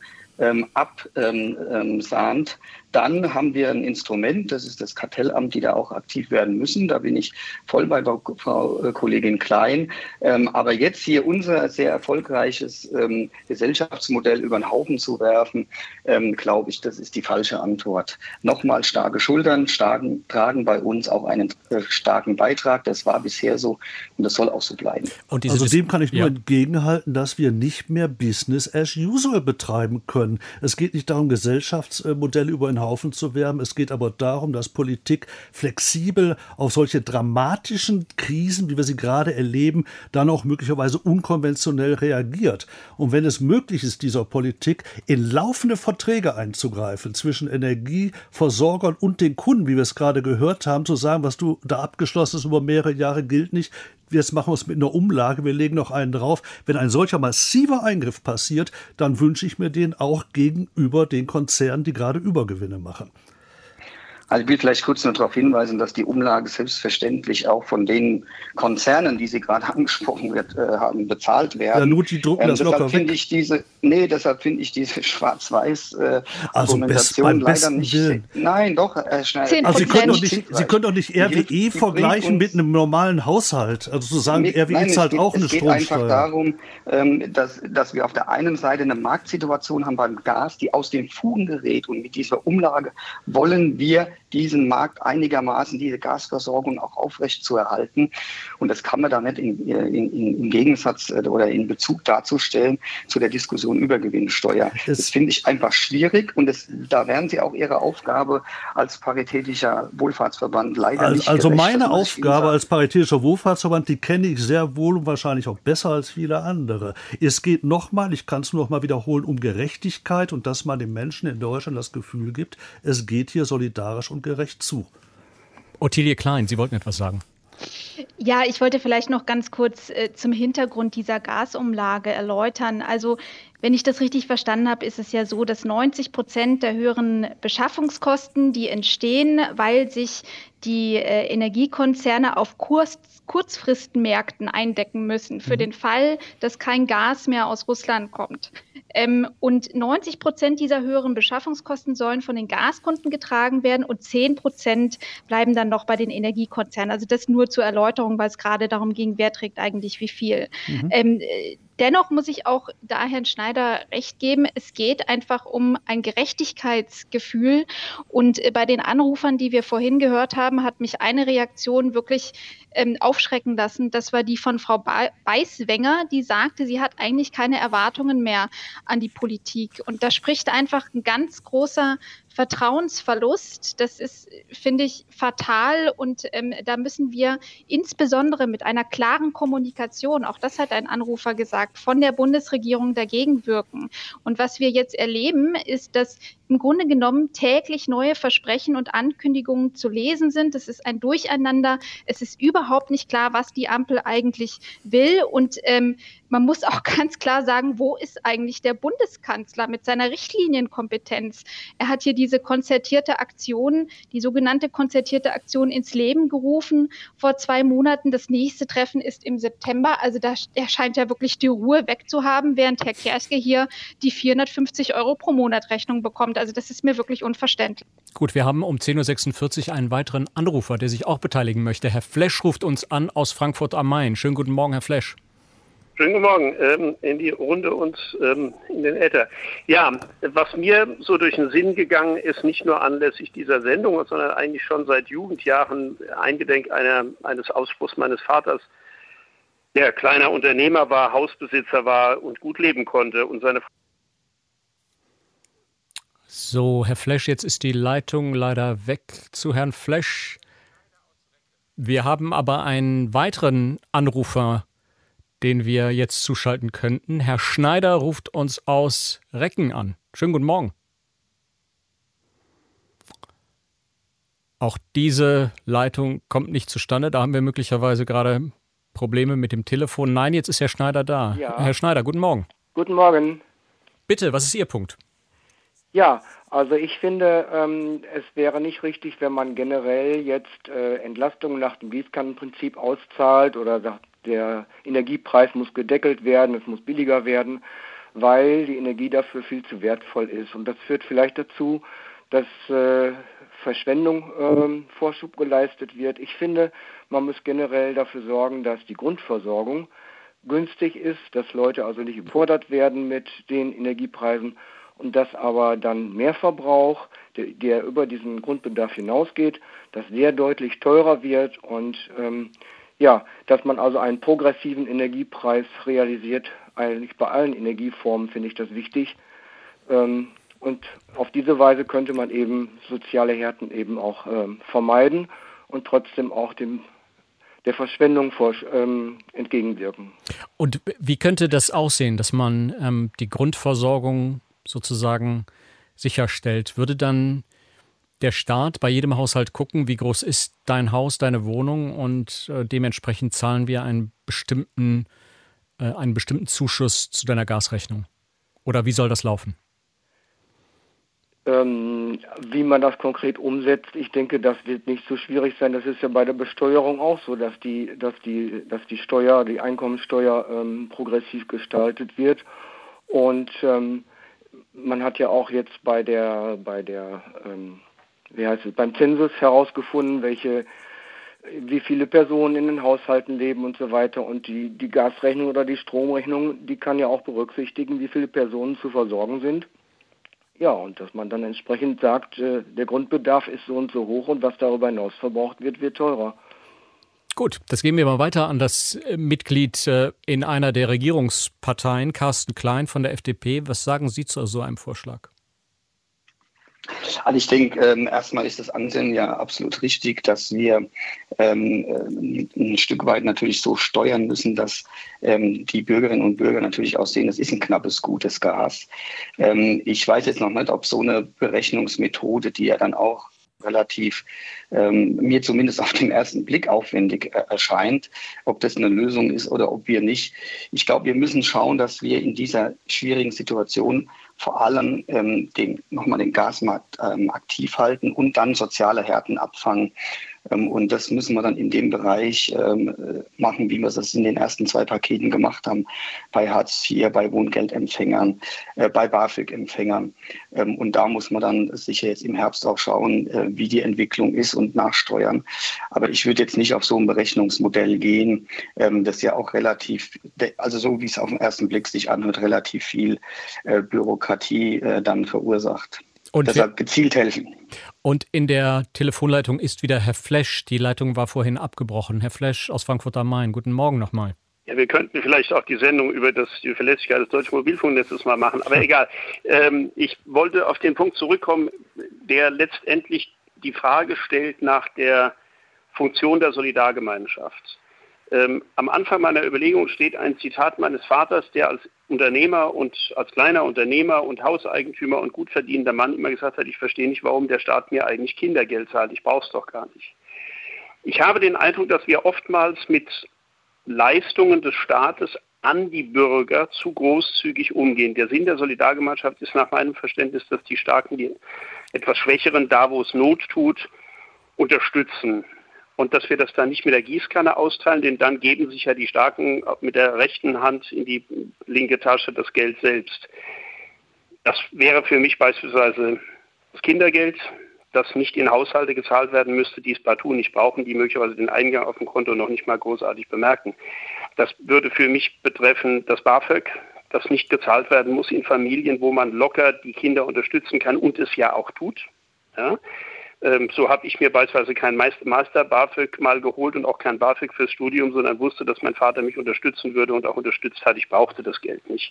absahnt, dann haben wir ein Instrument, das ist das Kartellamt, die da auch aktiv werden müssen. Da bin ich voll bei Frau Kollegin Klein. Aber jetzt hier unser sehr erfolgreiches Gesellschaftsmodell über den Haufen zu werfen, glaube ich, das ist die falsche Antwort. Nochmal, starke Schultern tragen bei uns auch einen starken Beitrag. Das war bisher so und das soll auch so bleiben. Also dem kann ich nur entgegenhalten, dass wir nicht mehr Business as usual betreiben können. Es geht nicht darum, Gesellschaftsmodelle über den Haufen zu werfen. Es geht aber darum, dass Politik flexibel auf solche dramatischen Krisen, wie wir sie gerade erleben, dann auch möglicherweise unkonventionell reagiert. Und wenn es möglich ist, dieser Politik in laufende Verträge einzugreifen zwischen Energieversorgern und den Kunden, wie wir es gerade gehört haben, zu sagen, was du da abgeschlossen hast über mehrere Jahre gilt nicht, jetzt machen wir es mit einer Umlage, wir legen noch einen drauf. Wenn ein solcher massiver Eingriff passiert, dann wünsche ich mir den auch gegenüber den Konzernen, die gerade Übergewinne machen. Also ich will vielleicht kurz nur darauf hinweisen, dass die Umlage selbstverständlich auch von den Konzernen, die Sie gerade angesprochen haben, bezahlt werden. Ja, nur die drucken das locker weg. Deshalb finde ich diese Schwarz-Weiß-Argumentation leider nicht. Nein, doch, Herr Schneider. Also Sie können doch nicht RWE vergleichen mit einem normalen Haushalt. Also zu sagen, RWE zahlt auch eine Stromsteuer. Es geht einfach darum, dass wir auf der einen Seite eine Marktsituation haben beim Gas, die aus den Fugen gerät. Und mit dieser Umlage wollen wir diesen Markt einigermaßen, diese Gasversorgung auch aufrecht zu erhalten. Und das kann man da nicht im Gegensatz oder in Bezug dazu stellen zu der Diskussion über Gewinnsteuer. Das finde ich einfach schwierig und da werden Sie auch Ihre Aufgabe als paritätischer Wohlfahrtsverband leider nicht gerecht. Also meine Aufgabe als paritätischer Wohlfahrtsverband, die kenne ich sehr wohl und wahrscheinlich auch besser als viele andere. Es geht nochmal, ich kann es nur noch mal wiederholen, um Gerechtigkeit und dass man den Menschen in Deutschland das Gefühl gibt, es geht hier solidarisch und gerecht zu. Ottilie Klein, Sie wollten etwas sagen. Ja, ich wollte vielleicht noch ganz kurz zum Hintergrund dieser Gasumlage erläutern. Also wenn ich das richtig verstanden habe, ist es ja so, dass 90% der höheren Beschaffungskosten, die entstehen, weil sich die Energiekonzerne auf Kurzfristmärkten eindecken müssen, für den Fall, dass kein Gas mehr aus Russland kommt. Und 90% dieser höheren Beschaffungskosten sollen von den Gaskunden getragen werden und 10% bleiben dann noch bei den Energiekonzernen. Also das nur zur Erläuterung, weil es gerade darum ging, wer trägt eigentlich wie viel. Dennoch muss ich auch da Herrn Schneider recht geben, es geht einfach um ein Gerechtigkeitsgefühl. Und bei den Anrufern, die wir vorhin gehört haben, hat mich eine Reaktion wirklich aufschrecken lassen. Das war die von Frau Beiswenger, die sagte, sie hat eigentlich keine Erwartungen mehr an die Politik. Und da spricht einfach ein ganz großer Vertrauensverlust. Das ist, finde ich, fatal und da müssen wir insbesondere mit einer klaren Kommunikation, auch das hat ein Anrufer gesagt, von der Bundesregierung dagegen wirken. Und was wir jetzt erleben, ist, dass im Grunde genommen täglich neue Versprechen und Ankündigungen zu lesen sind. Es ist ein Durcheinander. Es ist überhaupt nicht klar, was die Ampel eigentlich will. Und man muss auch ganz klar sagen, wo ist eigentlich der Bundeskanzler mit seiner Richtlinienkompetenz? Er hat hier diese konzertierte Aktion, die sogenannte konzertierte Aktion ins Leben gerufen vor 2 Monaten. Das nächste Treffen ist im September. Also er scheint ja wirklich die Ruhe wegzuhaben, während Herr Kerske hier die 450 € pro Monat Rechnung bekommt. Also das ist mir wirklich unverständlich. Gut, wir haben um 10.46 Uhr einen weiteren Anrufer, der sich auch beteiligen möchte. Herr Flesch ruft uns an aus Frankfurt am Main. Schönen guten Morgen, Herr Flesch. Schönen guten Morgen in die Runde und in den Äther. Ja, was mir so durch den Sinn gegangen ist, nicht nur anlässlich dieser Sendung, sondern eigentlich schon seit Jugendjahren eingedenk eines Ausspruchs meines Vaters, der kleiner Unternehmer war, Hausbesitzer war und gut leben konnte und seine So, Herr Flesch, jetzt ist die Leitung leider weg zu Herrn Flesch. Wir haben aber einen weiteren Anrufer, den wir jetzt zuschalten könnten. Herr Schneider ruft uns aus Recken an. Schönen guten Morgen. Auch diese Leitung kommt nicht zustande. Da haben wir möglicherweise gerade Probleme mit dem Telefon. Nein, jetzt ist Herr Schneider da. Ja. Herr Schneider, guten Morgen. Guten Morgen. Bitte, was ist Ihr Punkt? Ja, also ich finde, es wäre nicht richtig, wenn man generell jetzt Entlastungen nach dem Gießkannenprinzip auszahlt oder sagt, der Energiepreis muss gedeckelt werden, es muss billiger werden, weil die Energie dafür viel zu wertvoll ist. Und das führt vielleicht dazu, dass Verschwendung Vorschub geleistet wird. Ich finde, man muss generell dafür sorgen, dass die Grundversorgung günstig ist, dass Leute also nicht überfordert werden mit den Energiepreisen und dass aber dann Mehrverbrauch, der über diesen Grundbedarf hinausgeht, dass der deutlich teurer wird und dass man also einen progressiven Energiepreis realisiert. Eigentlich bei allen Energieformen finde ich das wichtig. Und auf diese Weise könnte man eben soziale Härten eben auch vermeiden und trotzdem auch der Verschwendung entgegenwirken. Und wie könnte das aussehen, dass man die Grundversorgung sozusagen sicherstellt? Würde dann der Staat bei jedem Haushalt gucken, wie groß ist dein Haus, deine Wohnung und dementsprechend zahlen wir einen bestimmten Zuschuss zu deiner Gasrechnung? Oder wie soll das laufen? Wie man das konkret umsetzt, ich denke, das wird nicht so schwierig sein. Das ist ja bei der Besteuerung auch so, dass die Steuer, die Einkommensteuer progressiv gestaltet wird. Und man hat ja auch jetzt beim Zensus herausgefunden, wie viele Personen in den Haushalten leben und so weiter. Und die Gasrechnung oder die Stromrechnung, die kann ja auch berücksichtigen, wie viele Personen zu versorgen sind. Ja, und dass man dann entsprechend sagt, der Grundbedarf ist so und so hoch und was darüber hinaus verbraucht wird, wird teurer. Gut, das geben wir mal weiter an das Mitglied in einer der Regierungsparteien, Carsten Klein von der FDP. Was sagen Sie zu so einem Vorschlag? Also ich denke, erstmal ist das Ansinnen ja absolut richtig, dass wir ein Stück weit natürlich so steuern müssen, dass die Bürgerinnen und Bürger natürlich auch sehen, das ist ein knappes, gutes Gas. Ich weiß jetzt noch nicht, ob so eine Berechnungsmethode, die ja dann auch relativ mir zumindest auf den ersten Blick aufwendig erscheint, ob das eine Lösung ist oder ob wir nicht. Ich glaube, wir müssen schauen, dass wir in dieser schwierigen Situation vor allem den Gasmarkt aktiv halten und dann soziale Härten abfangen. Und das müssen wir dann in dem Bereich machen, wie wir das in den ersten 2 Paketen gemacht haben, bei Hartz IV, bei Wohngeldempfängern, bei BAföG-Empfängern. Und da muss man dann sicher jetzt im Herbst auch schauen, wie die Entwicklung ist und nachsteuern. Aber ich würde jetzt nicht auf so ein Berechnungsmodell gehen, das ja auch relativ, also so wie es auf den ersten Blick sich anhört, relativ viel Bürokratie dann verursacht. Und deshalb gezielt helfen. Und in der Telefonleitung ist wieder Herr Flesch. Die Leitung war vorhin abgebrochen. Herr Flesch aus Frankfurt am Main. Guten Morgen nochmal. Ja, wir könnten vielleicht auch die Sendung über die Verlässlichkeit des deutschen Mobilfunknetzes mal machen. Aber egal. Ich wollte auf den Punkt zurückkommen, der letztendlich die Frage stellt nach der Funktion der Solidargemeinschaft. Am Anfang meiner Überlegung steht ein Zitat meines Vaters, der als Unternehmer und als kleiner Unternehmer und Hauseigentümer und gut verdienender Mann immer gesagt hat, ich verstehe nicht, warum der Staat mir eigentlich Kindergeld zahlt, ich brauche es doch gar nicht. Ich habe den Eindruck, dass wir oftmals mit Leistungen des Staates an die Bürger zu großzügig umgehen. Der Sinn der Solidargemeinschaft ist nach meinem Verständnis, dass die Starken die etwas Schwächeren, da wo es Not tut, unterstützen. Und dass wir das dann nicht mit der Gießkanne austeilen, denn dann geben sich ja die Starken mit der rechten Hand in die linke Tasche das Geld selbst. Das wäre für mich beispielsweise das Kindergeld, das nicht in Haushalte gezahlt werden müsste, die es partout nicht brauchen, die möglicherweise den Eingang auf dem Konto noch nicht mal großartig bemerken. Das würde für mich betreffen das BAföG, das nicht gezahlt werden muss in Familien, wo man locker die Kinder unterstützen kann und es ja auch tut. Ja? So habe ich mir beispielsweise kein Master-BAföG mal geholt und auch kein BAföG fürs Studium, sondern wusste, dass mein Vater mich unterstützen würde und auch unterstützt hat. Ich brauchte das Geld nicht.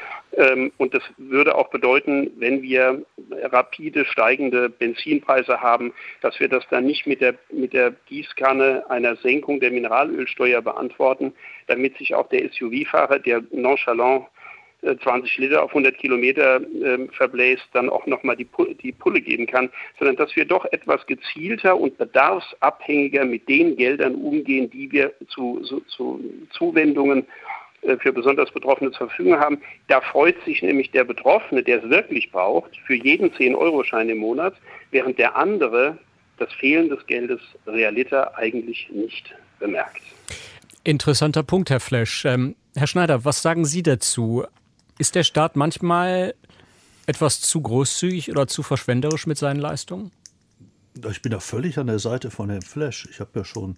Und das würde auch bedeuten, wenn wir rapide steigende Benzinpreise haben, dass wir das dann nicht mit der Gießkanne einer Senkung der Mineralölsteuer beantworten, damit sich auch der SUV-Fahrer, der nonchalant 20 Liter auf 100 Kilometer verbläst, dann auch nochmal die Pulle geben kann, sondern dass wir doch etwas gezielter und bedarfsabhängiger mit den Geldern umgehen, die wir zu Zuwendungen für besonders Betroffene zur Verfügung haben. Da freut sich nämlich der Betroffene, der es wirklich braucht, für jeden 10-Euro-Schein im Monat, während der andere das Fehlen des Geldes realiter eigentlich nicht bemerkt. Interessanter Punkt, Herr Flesch. Herr Schneider, was sagen Sie dazu? Ist der Staat manchmal etwas zu großzügig oder zu verschwenderisch mit seinen Leistungen? Ich bin da völlig an der Seite von Herrn Flesch. Ich habe ja schon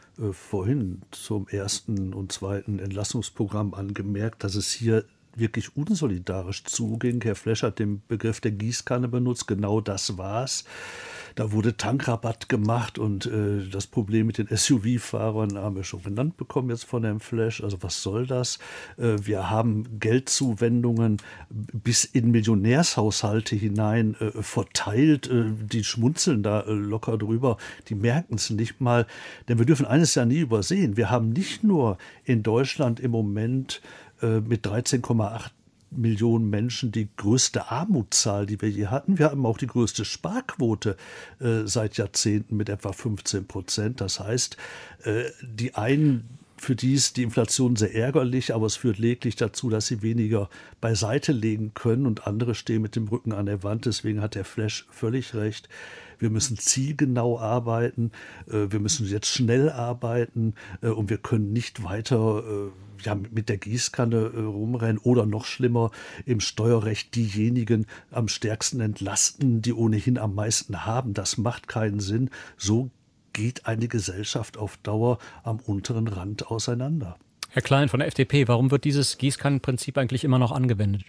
vorhin zum ersten und zweiten Entlastungsprogramm angemerkt, dass es hier wirklich unsolidarisch zuging. Herr Flesch hat den Begriff der Gießkanne benutzt. Genau das war's. Da wurde Tankrabatt gemacht und das Problem mit den SUV-Fahrern haben wir schon genannt bekommen jetzt von Herrn Flesch. Also was soll das? Wir haben Geldzuwendungen bis in Millionärshaushalte hinein verteilt. Die schmunzeln da locker drüber. Die merken es nicht mal. Denn wir dürfen eines ja nie übersehen. Wir haben nicht nur in Deutschland im Moment mit 13,8 Millionen Menschen die größte Armutszahl, die wir je hatten. Wir haben auch die größte Sparquote seit Jahrzehnten mit etwa 15%. Das heißt, die einen, für die ist die Inflation sehr ärgerlich, aber es führt lediglich dazu, dass sie weniger beiseite legen können und andere stehen mit dem Rücken an der Wand. Deswegen hat Herr Flesch völlig recht. Wir müssen zielgenau arbeiten, wir müssen jetzt schnell arbeiten und wir können nicht weiter mit der Gießkanne rumrennen oder noch schlimmer im Steuerrecht diejenigen am stärksten entlasten, die ohnehin am meisten haben. Das macht keinen Sinn. So geht eine Gesellschaft auf Dauer am unteren Rand auseinander. Herr Klein von der FDP, warum wird dieses Gießkannenprinzip eigentlich immer noch angewendet?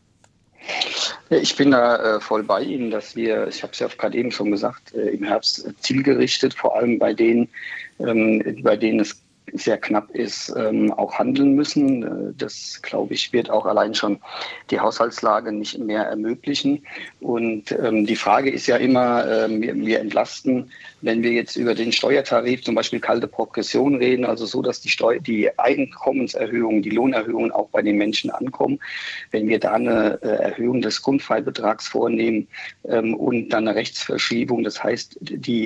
Ich bin da voll bei Ihnen, dass wir, ich habe es ja gerade eben schon gesagt, im Herbst zielgerichtet, vor allem bei denen es sehr knapp ist, auch handeln müssen. Das, glaube ich, wird auch allein schon die Haushaltslage nicht mehr ermöglichen. Und die Frage ist ja immer, wir entlasten, wenn wir jetzt über den Steuertarif, zum Beispiel kalte Progression reden, also so, dass die Einkommenserhöhungen, die Lohnerhöhungen auch bei den Menschen ankommen. Wenn wir da eine Erhöhung des Grundfreibetrags vornehmen und dann eine Rechtsverschiebung, das heißt, die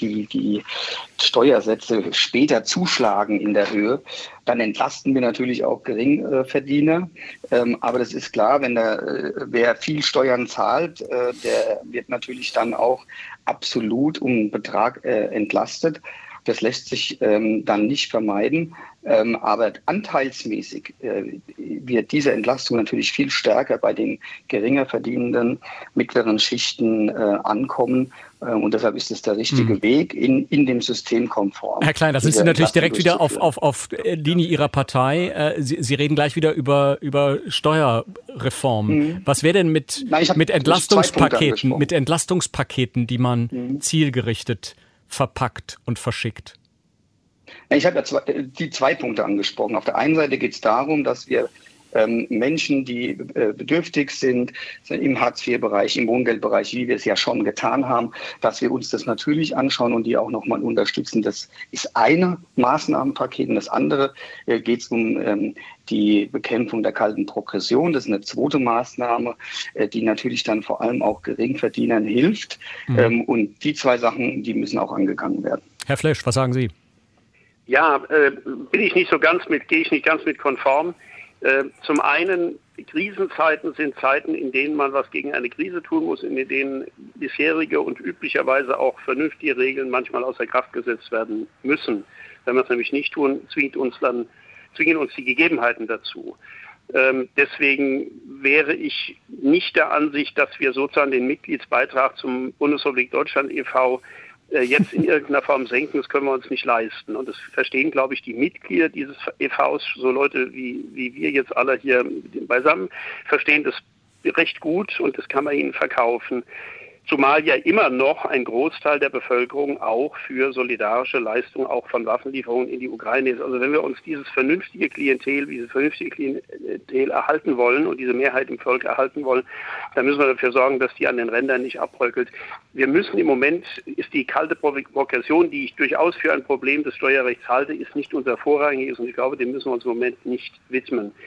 Steuersätze später zuschlagen in der Höhe, dann entlasten wir natürlich auch Geringverdiener. Aber das ist klar, wer viel Steuern zahlt, der wird natürlich dann auch absolut um einen Betrag entlastet. Das lässt sich dann nicht vermeiden. Aber anteilsmäßig wird diese Entlastung natürlich viel stärker bei den geringer verdienenden mittleren Schichten ankommen. Und deshalb ist es der richtige Weg in dem System konform. Herr Klein, da sind Sie natürlich direkt wieder auf Linie Ihrer Partei. Sie reden gleich wieder über Steuerreform. Was wäre denn mit Entlastungspaketen, die man zielgerichtet verpackt und verschickt? Ich habe ja die zwei Punkte angesprochen. Auf der einen Seite geht es darum, dass wir Menschen, die bedürftig sind, im Hartz-IV-Bereich, im Wohngeldbereich, wie wir es ja schon getan haben, dass wir uns das natürlich anschauen und die auch nochmal unterstützen. Das ist eine Maßnahmenpaket. Und das andere geht es um die Bekämpfung der kalten Progression. Das ist eine zweite Maßnahme, die natürlich dann vor allem auch Geringverdienern hilft. Und die zwei Sachen, die müssen auch angegangen werden. Herr Flesch, was sagen Sie? Ja, gehe ich nicht ganz mit konform. Zum einen, Krisenzeiten sind Zeiten, in denen man was gegen eine Krise tun muss, in denen bisherige und üblicherweise auch vernünftige Regeln manchmal außer Kraft gesetzt werden müssen. Wenn wir es nämlich nicht tun, zwingen uns die Gegebenheiten dazu. Deswegen wäre ich nicht der Ansicht, dass wir sozusagen den Mitgliedsbeitrag zum Bundesrepublik Deutschland e.V. Jetzt in irgendeiner Form senken, das können wir uns nicht leisten. Und das verstehen, glaube ich, die Mitglieder dieses e.V.s, so Leute wie wir jetzt alle hier beisammen, verstehen das recht gut und das kann man ihnen verkaufen. Zumal ja immer noch ein Großteil der Bevölkerung auch für solidarische Leistungen, auch von Waffenlieferungen in die Ukraine ist. Also wenn wir uns dieses vernünftige Klientel erhalten wollen und diese Mehrheit im Volk erhalten wollen, dann müssen wir dafür sorgen, dass die an den Rändern nicht abbröckelt. Wir müssen im Moment, ist die kalte Progression, die ich durchaus für ein Problem des Steuerrechts halte, ist nicht unser vorrangiges und ich glaube, dem müssen wir uns im Moment nicht widmen.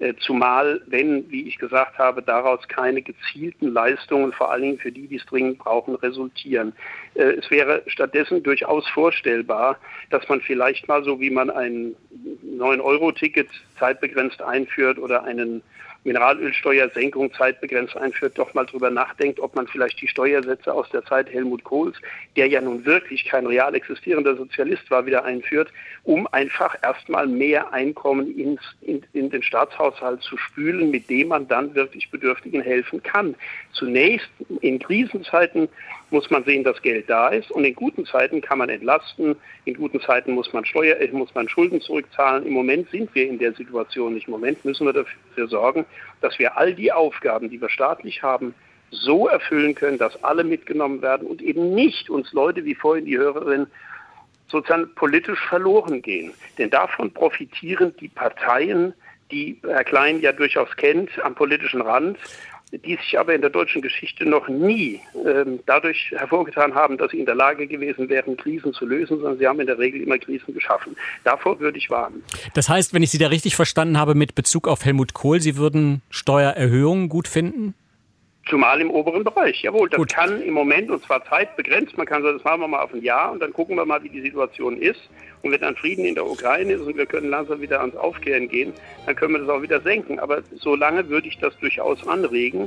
Zumal, wenn, wie ich gesagt habe, daraus keine gezielten Leistungen, vor allen Dingen für die es dringend brauchen, resultieren. Es wäre stattdessen durchaus vorstellbar, dass man vielleicht mal, so wie man ein 9-Euro-Ticket zeitbegrenzt einführt oder einen Mineralölsteuersenkung zeitbegrenzt einführt, doch mal drüber nachdenkt, ob man vielleicht die Steuersätze aus der Zeit Helmut Kohls, der ja nun wirklich kein real existierender Sozialist war, wieder einführt, um einfach erstmal mehr Einkommen in den Staatshaushalt zu spülen, mit dem man dann wirklich Bedürftigen helfen kann. Zunächst in Krisenzeiten muss man sehen, dass Geld da ist, und in guten Zeiten kann man entlasten, in guten Zeiten muss man Schulden zurückzahlen. Im Moment sind wir in der Situation nicht. Im Moment müssen wir dafür sorgen, dass wir all die Aufgaben, die wir staatlich haben, so erfüllen können, dass alle mitgenommen werden und eben nicht uns Leute, wie vorhin die Hörerin, sozusagen politisch verloren gehen. Denn davon profitieren die Parteien, die Herr Klein ja durchaus kennt, am politischen Rand, die sich aber in der deutschen Geschichte noch nie dadurch hervorgetan haben, dass sie in der Lage gewesen wären, Krisen zu lösen, sondern sie haben in der Regel immer Krisen geschaffen. Davor würde ich warnen. Das heißt, wenn ich Sie da richtig verstanden habe, mit Bezug auf Helmut Kohl, Sie würden Steuererhöhungen gut finden? Zumal im oberen Bereich, jawohl. Das kann im Moment, und zwar zeitbegrenzt, man kann sagen, das machen wir mal auf ein Jahr und dann gucken wir mal, wie die Situation ist. Und wenn dann Frieden in der Ukraine ist und wir können langsam wieder ans Aufklären gehen, dann können wir das auch wieder senken. Aber solange würde ich das durchaus anregen.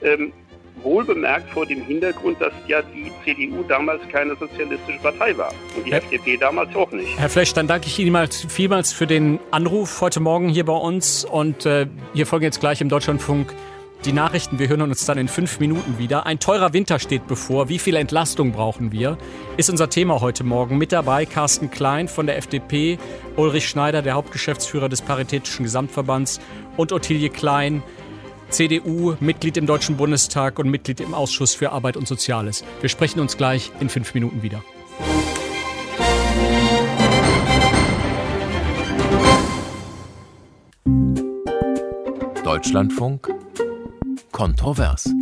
Wohlbemerkt vor dem Hintergrund, dass ja die CDU damals keine sozialistische Partei war und die FDP damals auch nicht. Herr Flesch, dann danke ich Ihnen vielmals für den Anruf heute Morgen hier bei uns. Und hier folgen jetzt gleich im Deutschlandfunk die Nachrichten. Wir hören uns dann in 5 Minuten wieder. Ein teurer Winter steht bevor. Wie viel Entlastung brauchen wir? Ist unser Thema heute Morgen. Mit dabei Carsten Klein von der FDP, Ulrich Schneider, der Hauptgeschäftsführer des Paritätischen Gesamtverbands, und Ottilie Klein, CDU, Mitglied im Deutschen Bundestag und Mitglied im Ausschuss für Arbeit und Soziales. Wir sprechen uns gleich in 5 Minuten wieder. Deutschlandfunk kontrovers.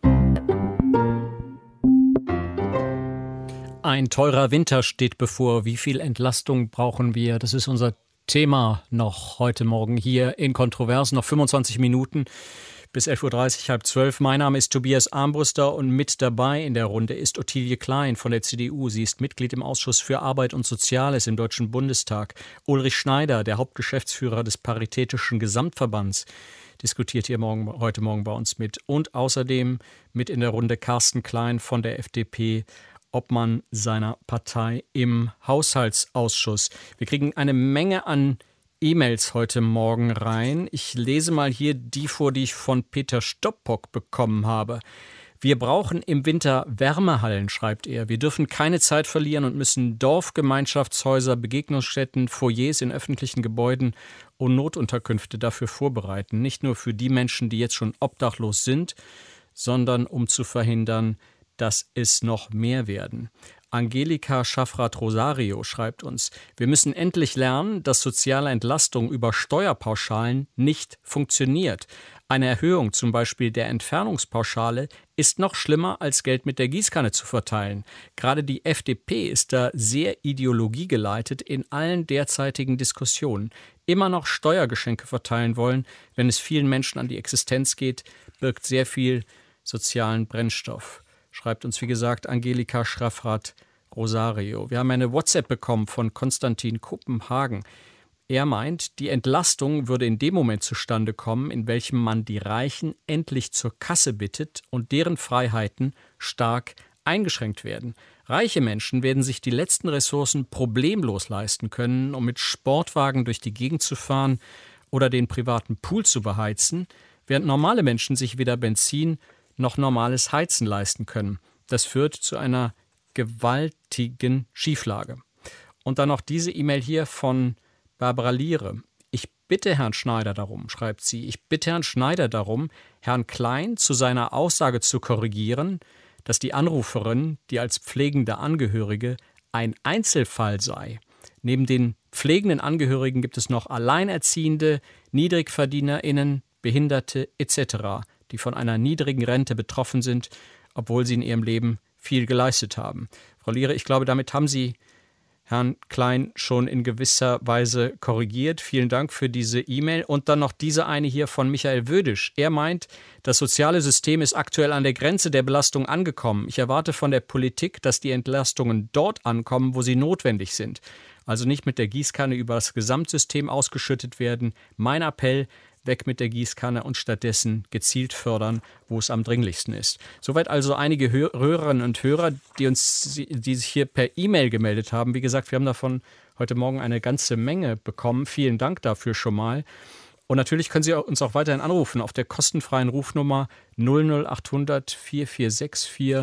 Ein teurer Winter steht bevor. Wie viel Entlastung brauchen wir? Das ist unser Thema noch heute Morgen hier in Kontrovers. Noch 25 Minuten bis 11.30 Uhr, 11:30. Mein Name ist Tobias Armbruster und mit dabei in der Runde ist Ottilie Klein von der CDU. Sie ist Mitglied im Ausschuss für Arbeit und Soziales im Deutschen Bundestag. Ulrich Schneider, der Hauptgeschäftsführer des Paritätischen Gesamtverbands, diskutiert hier heute Morgen bei uns mit. Und außerdem mit in der Runde Carsten Klein von der FDP, Obmann seiner Partei im Haushaltsausschuss. Wir kriegen eine Menge an E-Mails heute Morgen rein. Ich lese mal hier die vor, die ich von Peter Stoppock bekommen habe. Wir brauchen im Winter Wärmehallen, schreibt er. Wir dürfen keine Zeit verlieren und müssen Dorfgemeinschaftshäuser, Begegnungsstätten, Foyers in öffentlichen Gebäuden und Notunterkünfte dafür vorbereiten. Nicht nur für die Menschen, die jetzt schon obdachlos sind, sondern um zu verhindern, dass es noch mehr werden. Angelika Schaffrath-Rosario schreibt uns, wir müssen endlich lernen, dass soziale Entlastung über Steuerpauschalen nicht funktioniert. Eine Erhöhung zum Beispiel der Entfernungspauschale ist noch schlimmer, als Geld mit der Gießkanne zu verteilen. Gerade die FDP ist da sehr ideologiegeleitet in allen derzeitigen Diskussionen. Immer noch Steuergeschenke verteilen wollen, wenn es vielen Menschen an die Existenz geht, birgt sehr viel sozialen Brennstoff. Schreibt uns, wie gesagt, Angelika Schaffrath-Rosario. Wir haben eine WhatsApp bekommen von Konstantin Kopenhagen. Er meint, die Entlastung würde in dem Moment zustande kommen, in welchem man die Reichen endlich zur Kasse bittet und deren Freiheiten stark eingeschränkt werden. Reiche Menschen werden sich die letzten Ressourcen problemlos leisten können, um mit Sportwagen durch die Gegend zu fahren oder den privaten Pool zu beheizen, während normale Menschen sich weder Benzin noch normales Heizen leisten können. Das führt zu einer gewaltigen Schieflage. Und dann noch diese E-Mail hier von Barbara Liere. Ich bitte Herrn Schneider darum, schreibt sie, ich bitte Herrn Schneider darum, Herrn Klein zu seiner Aussage zu korrigieren, dass die Anruferin, die als pflegende Angehörige ein Einzelfall sei. Neben den pflegenden Angehörigen gibt es noch Alleinerziehende, NiedrigverdienerInnen, Behinderte etc., die von einer niedrigen Rente betroffen sind, obwohl sie in ihrem Leben viel geleistet haben. Frau Liere, ich glaube, damit haben Sie Herrn Klein schon in gewisser Weise korrigiert. Vielen Dank für diese E-Mail. Und dann noch diese eine hier von Michael Wödisch. Er meint, das soziale System ist aktuell an der Grenze der Belastung angekommen. Ich erwarte von der Politik, dass die Entlastungen dort ankommen, wo sie notwendig sind. Also nicht mit der Gießkanne über das Gesamtsystem ausgeschüttet werden. Mein Appell, weg mit der Gießkanne und stattdessen gezielt fördern, wo es am dringlichsten ist. Soweit also einige Hörerinnen und Hörer, die sich hier per E-Mail gemeldet haben. Wie gesagt, wir haben davon heute Morgen eine ganze Menge bekommen. Vielen Dank dafür schon mal. Und natürlich können Sie uns auch weiterhin anrufen auf der kostenfreien Rufnummer 00800 4464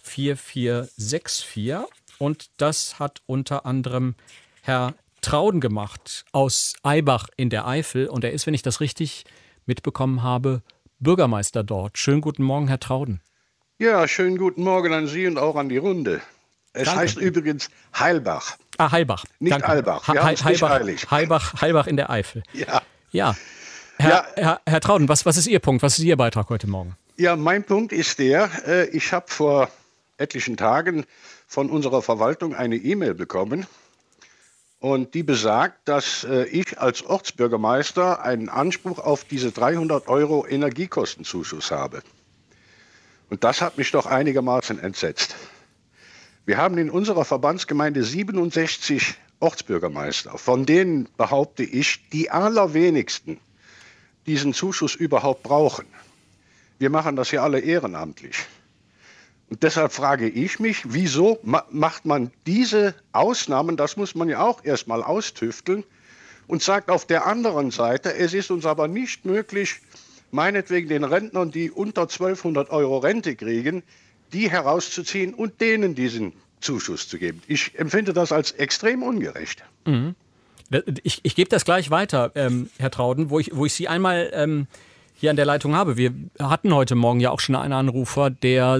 4464. Und das hat unter anderem Herr Trauden gemacht aus Eibach in der Eifel. Und er ist, wenn ich das richtig mitbekommen habe, Bürgermeister dort. Schönen guten Morgen, Herr Trauden. Ja, schönen guten Morgen an Sie und auch an die Runde. Es Danke. Heißt übrigens Heilbach. Ah, Heilbach. Nicht Danke. Albach. Wir haben es nicht heilig. Heilbach in der Eifel. Ja. Ja. Herr Trauden, was ist Ihr Punkt? Was ist Ihr Beitrag heute Morgen? Ja, mein Punkt ist der, ich habe vor etlichen Tagen von unserer Verwaltung eine E-Mail bekommen. Und die besagt, dass ich als Ortsbürgermeister einen Anspruch auf diese 300 € Energiekostenzuschuss habe. Und das hat mich doch einigermaßen entsetzt. Wir haben in unserer Verbandsgemeinde 67 Ortsbürgermeister, von denen behaupte ich, die allerwenigsten diesen Zuschuss überhaupt brauchen. Wir machen das ja alle ehrenamtlich. Und deshalb frage ich mich, wieso macht man diese Ausnahmen, das muss man ja auch erstmal austüfteln, und sagt auf der anderen Seite, es ist uns aber nicht möglich, meinetwegen den Rentnern, die unter 1200 € Rente kriegen, die herauszuziehen und denen diesen Zuschuss zu geben. Ich empfinde das als extrem ungerecht. Mhm. Ich gebe das gleich weiter, Herr Trauden, wo ich Sie einmal hier an der Leitung habe. Wir hatten heute Morgen ja auch schon einen Anrufer, der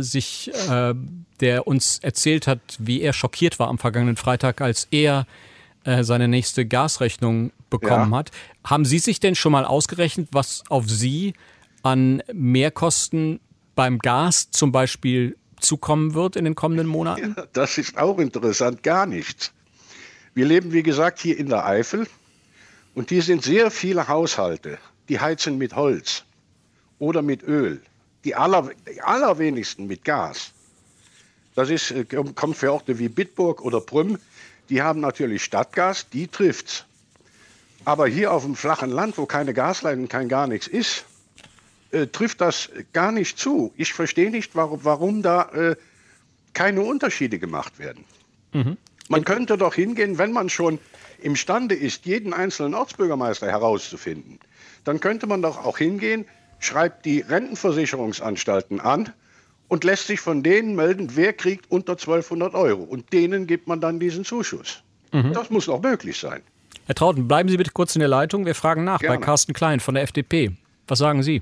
uns erzählt hat, wie er schockiert war am vergangenen Freitag, als er seine nächste Gasrechnung bekommen hat. Haben Sie sich denn schon mal ausgerechnet, was auf Sie an Mehrkosten beim Gas zum Beispiel zukommen wird in den kommenden Monaten? Ja, das ist auch interessant, gar nichts. Wir leben, wie gesagt, hier in der Eifel und hier sind sehr viele Haushalte, die heizen mit Holz oder mit Öl, die allerwenigsten mit Gas. Das kommt für Orte wie Bitburg oder Prüm, die haben natürlich Stadtgas, die trifft's. Aber hier auf dem flachen Land, wo keine Gasleitung, kein gar nichts ist, trifft das gar nicht zu. Ich verstehe nicht, warum da keine Unterschiede gemacht werden. Mhm. Man könnte doch hingehen, wenn man schon imstande ist, jeden einzelnen Ortsbürgermeister herauszufinden, dann könnte man doch auch hingehen, schreibt die Rentenversicherungsanstalten an und lässt sich von denen melden, wer kriegt unter 1200 €. Und denen gibt man dann diesen Zuschuss. Mhm. Das muss doch möglich sein. Herr Trauden, bleiben Sie bitte kurz in der Leitung. Wir fragen nach bei Carsten Klein von der FDP. Was sagen Sie?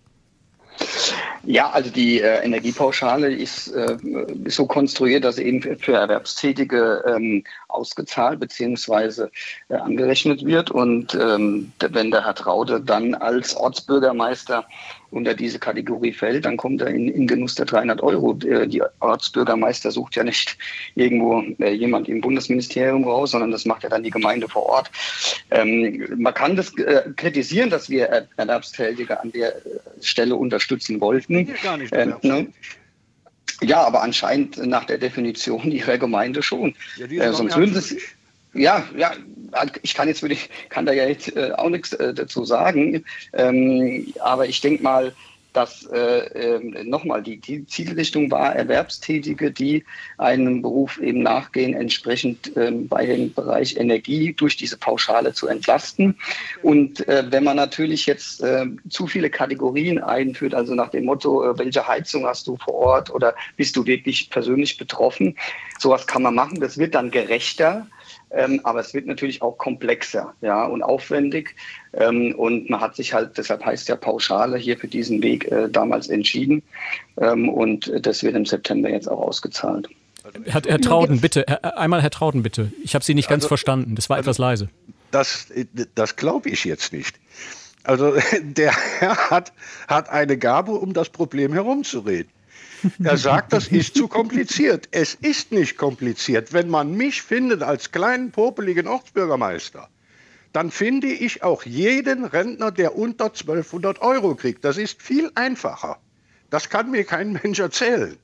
Ja, also die Energiepauschale ist so konstruiert, dass sie eben für Erwerbstätige ausgezahlt bzw. angerechnet wird. Und wenn der Herr Traude dann als Ortsbürgermeister unter diese Kategorie fällt, dann kommt er in Genuss der 300 €. Die Ortsbürgermeister sucht ja nicht irgendwo jemand im Bundesministerium raus, sondern das macht ja dann die Gemeinde vor Ort. Man kann das kritisieren, dass wir Erwerbstätige an der Stelle unterstützen wollten. Gar nicht Ja, aber anscheinend nach der Definition ihrer Gemeinde schon. Ja, sonst würden sie ich kann da ja jetzt auch nichts dazu sagen. Aber ich denke mal, dass nochmal die Zielrichtung war, Erwerbstätige, die einem Beruf eben nachgehen, entsprechend bei dem Bereich Energie durch diese Pauschale zu entlasten. Und wenn man natürlich jetzt zu viele Kategorien einführt, also nach dem Motto, welche Heizung hast du vor Ort oder bist du wirklich persönlich betroffen, sowas kann man machen, das wird dann gerechter. Aber es wird natürlich auch komplexer, ja, und aufwendig. Und man hat sich halt, deshalb heißt ja Pauschale, hier für diesen Weg damals entschieden. Und das wird im September jetzt auch ausgezahlt. Herr Trauden, bitte. Einmal Herr Trauden, bitte. Ich habe Sie nicht ganz verstanden. Das war etwas leise. Das glaube ich jetzt nicht. Also der Herr hat eine Gabe, um das Problem herumzureden. Er sagt, das ist zu kompliziert. Es ist nicht kompliziert. Wenn man mich findet als kleinen, popeligen Ortsbürgermeister, dann finde ich auch jeden Rentner, der unter 1200 € kriegt. Das ist viel einfacher. Das kann mir kein Mensch erzählen.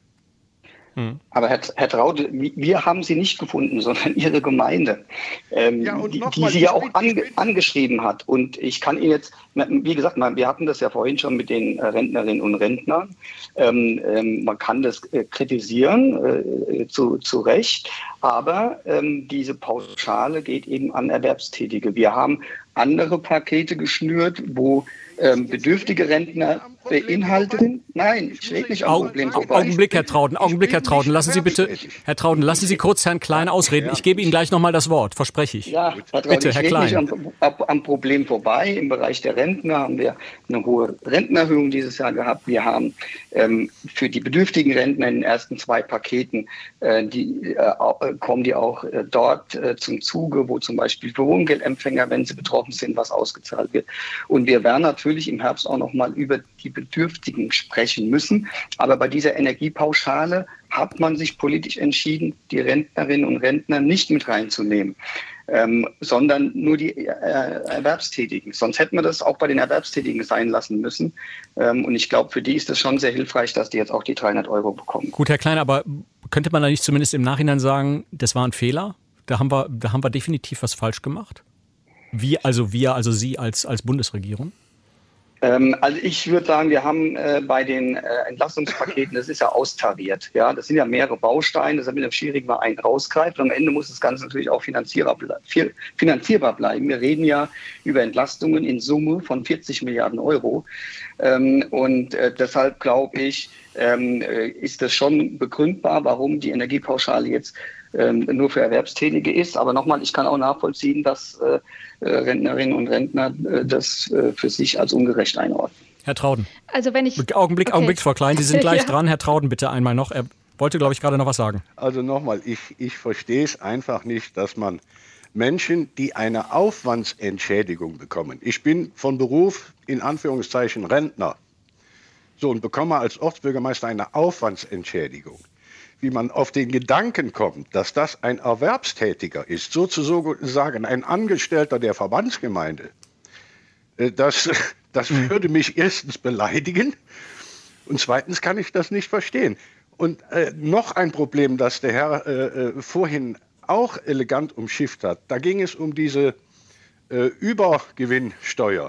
Aber Herr Traute, wir haben Sie nicht gefunden, sondern Ihre Gemeinde, die Sie ja auch angeschrieben hat. Und ich kann Ihnen jetzt, wie gesagt, wir hatten das ja vorhin schon mit den Rentnerinnen und Rentnern. Man kann das kritisieren, zu Recht, aber diese Pauschale geht eben an Erwerbstätige. Wir haben andere Pakete geschnürt, wo bedürftige Rentner beinhaltet. Nein, ich rede nicht am Problem vorbei. Augenblick, Herr Trauten. Lassen Sie bitte, Herr Trauten, lassen Sie kurz Herrn Klein ausreden. Ich gebe Ihnen gleich nochmal das Wort, verspreche ich. Ja, Herr Trauten, bitte, Herr Klein. Ich rede nicht am Problem vorbei. Im Bereich der Rentner haben wir eine hohe Rentenerhöhung dieses Jahr gehabt. Wir haben für die bedürftigen Rentner in den ersten 2 Paketen, kommen die auch dort zum Zuge, wo zum Beispiel für Wohngeldempfänger, wenn sie betroffen sind, was ausgezahlt wird. Und wir werden natürlich im Herbst auch nochmal über die Bedürftigen sprechen müssen. Aber bei dieser Energiepauschale hat man sich politisch entschieden, die Rentnerinnen und Rentner nicht mit reinzunehmen, sondern nur die Erwerbstätigen. Sonst hätten wir das auch bei den Erwerbstätigen sein lassen müssen. Und ich glaube, für die ist es schon sehr hilfreich, dass die jetzt auch die 300 € bekommen. Gut, Herr Klein, aber könnte man da nicht zumindest im Nachhinein sagen, das war ein Fehler? Da haben wir definitiv was falsch gemacht? Wir, also Sie als Bundesregierung? Also ich würde sagen, wir haben bei den Entlastungspaketen, das ist ja austariert. Ja? Das sind ja mehrere Bausteine, das ist ja schwierig, mal einen rausgreift. Und am Ende muss das Ganze natürlich auch finanzierbar bleiben. Wir reden ja über Entlastungen in Summe von 40 Milliarden €. Und deshalb glaube ich, ist das schon begründbar, warum die Energiepauschale jetzt nur für Erwerbstätige ist. Aber nochmal, ich kann auch nachvollziehen, dass Rentnerinnen und Rentner das für sich als ungerecht einordnen. Herr Trauten. Also wenn ich... Augenblick, Frau Klein, Sie sind gleich dran. Herr Trauten, bitte einmal noch. Er wollte, glaube ich, gerade noch was sagen. Also nochmal, ich verstehe es einfach nicht, dass man Menschen, die eine Aufwandsentschädigung bekommen. Ich bin von Beruf in Anführungszeichen Rentner. So, und bekomme als Ortsbürgermeister eine Aufwandsentschädigung. Wie man auf den Gedanken kommt, dass das ein Erwerbstätiger ist, sozusagen ein Angestellter der Verbandsgemeinde, das würde mich erstens beleidigen und zweitens kann ich das nicht verstehen. Und noch ein Problem, das der Herr vorhin auch elegant umschifft hat, da ging es um diese Übergewinnsteuer.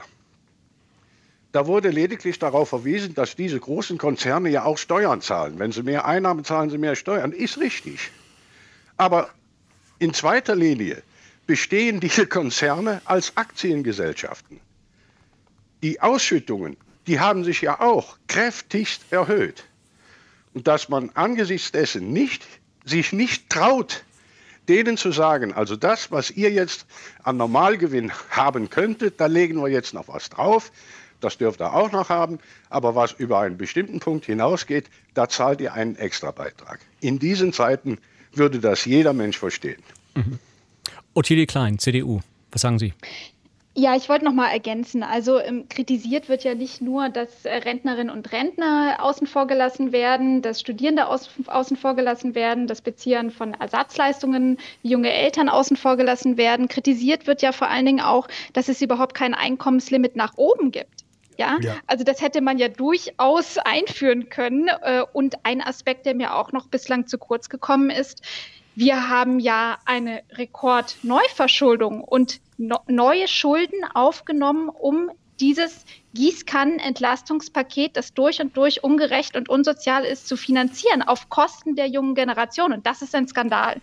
Da wurde lediglich darauf verwiesen, dass diese großen Konzerne ja auch Steuern zahlen. Wenn sie mehr Einnahmen zahlen, sie mehr Steuern. Ist richtig. Aber in zweiter Linie bestehen diese Konzerne als Aktiengesellschaften. Die Ausschüttungen, die haben sich ja auch kräftigst erhöht. Und dass man angesichts dessen sich nicht traut, denen zu sagen, also das, was ihr jetzt an Normalgewinn haben könntet, da legen wir jetzt noch was drauf. Das dürft ihr auch noch haben, aber was über einen bestimmten Punkt hinausgeht, da zahlt ihr einen Extrabeitrag. In diesen Zeiten würde das jeder Mensch verstehen. Ottilie Klein, CDU, was sagen Sie? Ja, ich wollte noch mal ergänzen. Also kritisiert wird ja nicht nur, dass Rentnerinnen und Rentner außen vor gelassen werden, dass Studierende außen vor gelassen werden, dass Beziehern von Ersatzleistungen wie junge Eltern außen vor gelassen werden. Kritisiert wird ja vor allen Dingen auch, dass es überhaupt kein Einkommenslimit nach oben gibt. Ja, also das hätte man ja durchaus einführen können. Und ein Aspekt, der mir auch noch bislang zu kurz gekommen ist, wir haben ja eine Rekordneuverschuldung und neue Schulden aufgenommen, um dieses Gießkannen-Entlastungspaket, das durch und durch ungerecht und unsozial ist, zu finanzieren, auf Kosten der jungen Generation. Und das ist ein Skandal.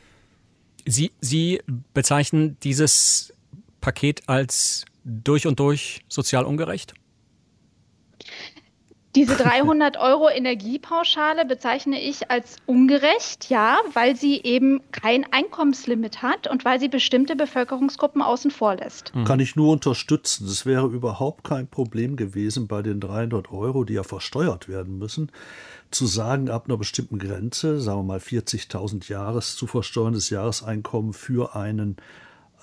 Sie bezeichnen dieses Paket als durch und durch sozial ungerecht? Diese 300 € Energiepauschale bezeichne ich als ungerecht, ja, weil sie eben kein Einkommenslimit hat und weil sie bestimmte Bevölkerungsgruppen außen vor lässt. Kann ich nur unterstützen. Es wäre überhaupt kein Problem gewesen, bei den 300 €, die ja versteuert werden müssen, zu sagen, ab einer bestimmten Grenze, sagen wir mal 40.000 zu versteuerndes Jahreseinkommen für einen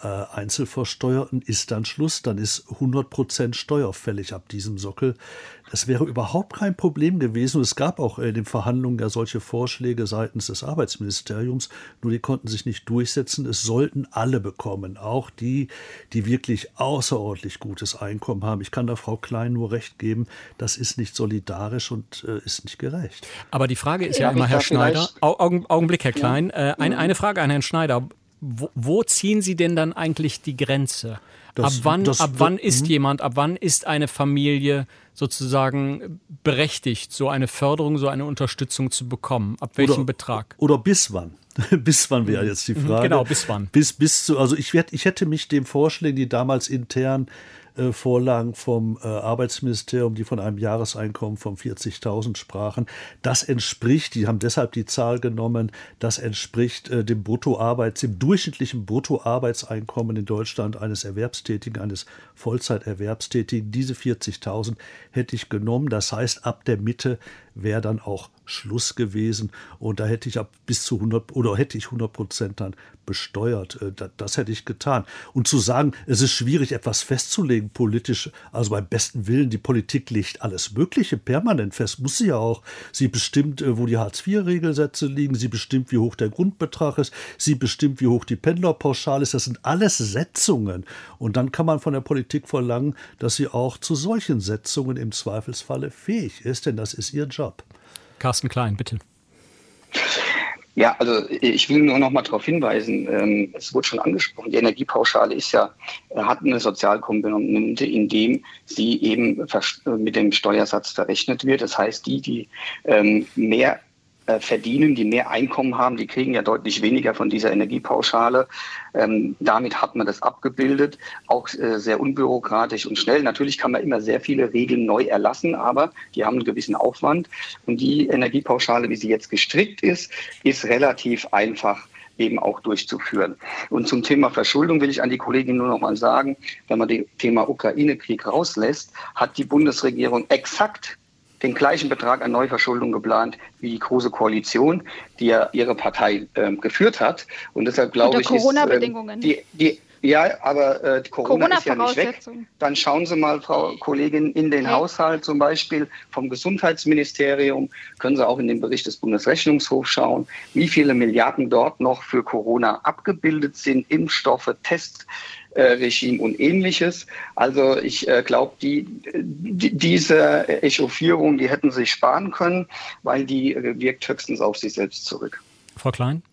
Einzelversteuerten ist dann Schluss, dann ist 100% Steuer fällig ab diesem Sockel. Das wäre überhaupt kein Problem gewesen. Und es gab auch in den Verhandlungen ja solche Vorschläge seitens des Arbeitsministeriums, nur die konnten sich nicht durchsetzen. Es sollten alle bekommen, auch die, die wirklich außerordentlich gutes Einkommen haben. Ich kann da Frau Klein nur recht geben, das ist nicht solidarisch und ist nicht gerecht. Aber die Frage ist ja immer, Herr Schneider, Augenblick, Herr Klein, eine Frage an Herrn Schneider. Wo ziehen Sie denn dann eigentlich die Grenze? Ab wann ist eine Familie sozusagen berechtigt, so eine Förderung, so eine Unterstützung zu bekommen? Ab welchem Betrag? Oder bis wann? Bis wann wäre jetzt die Frage? Genau, bis wann? Also ich hätte mich dem Vorschlägen, die damals intern Vorlagen vom Arbeitsministerium, die von einem Jahreseinkommen von 40.000 sprachen. Das entspricht, die haben deshalb die Zahl genommen, das entspricht dem durchschnittlichen Bruttoarbeitseinkommen in Deutschland eines Erwerbstätigen, eines Vollzeiterwerbstätigen. Diese 40.000 hätte ich genommen. Das heißt, ab der Mitte wäre dann auch Schluss gewesen und da hätte ich bis zu 100% dann besteuert. Das hätte ich getan. Und zu sagen, es ist schwierig, etwas festzulegen politisch, also beim besten Willen, die Politik legt alles Mögliche permanent fest, muss sie ja auch. Sie bestimmt, wo die Hartz-IV-Regelsätze liegen, sie bestimmt, wie hoch der Grundbetrag ist, sie bestimmt, wie hoch die Pendlerpauschale ist. Das sind alles Setzungen. Und dann kann man von der Politik verlangen, dass sie auch zu solchen Setzungen im Zweifelsfalle fähig ist, denn das ist ihr Job. Carsten Klein, bitte. Ja, also ich will nur noch mal darauf hinweisen, es wurde schon angesprochen, die Energiepauschale hat eine Sozialkomponente, in dem sie eben mit dem Steuersatz verrechnet wird. Das heißt, die mehr verdienen, die mehr Einkommen haben, die kriegen ja deutlich weniger von dieser Energiepauschale. Damit hat man das abgebildet, auch sehr unbürokratisch und schnell. Natürlich kann man immer sehr viele Regeln neu erlassen, aber die haben einen gewissen Aufwand. Und die Energiepauschale, wie sie jetzt gestrickt ist relativ einfach eben auch durchzuführen. Und zum Thema Verschuldung will ich an die Kollegin nur noch mal sagen, wenn man das Thema Ukraine-Krieg rauslässt, hat die Bundesregierung exakt den gleichen Betrag an Neuverschuldung geplant wie die Große Koalition, die ja ihre Partei geführt hat. Und deshalb glaube ich, Corona-Bedingungen. Corona ist ja nicht weg. Dann schauen Sie mal, Frau Kollegin, in den Haushalt zum Beispiel vom Gesundheitsministerium, können Sie auch in den Bericht des Bundesrechnungshofs schauen, wie viele Milliarden dort noch für Corona abgebildet sind, Impfstoffe, Testregime und Ähnliches. Also ich glaube, diese Echauffierung, die hätten Sie sparen können, weil die wirkt höchstens auf sich selbst zurück. Frau Klein?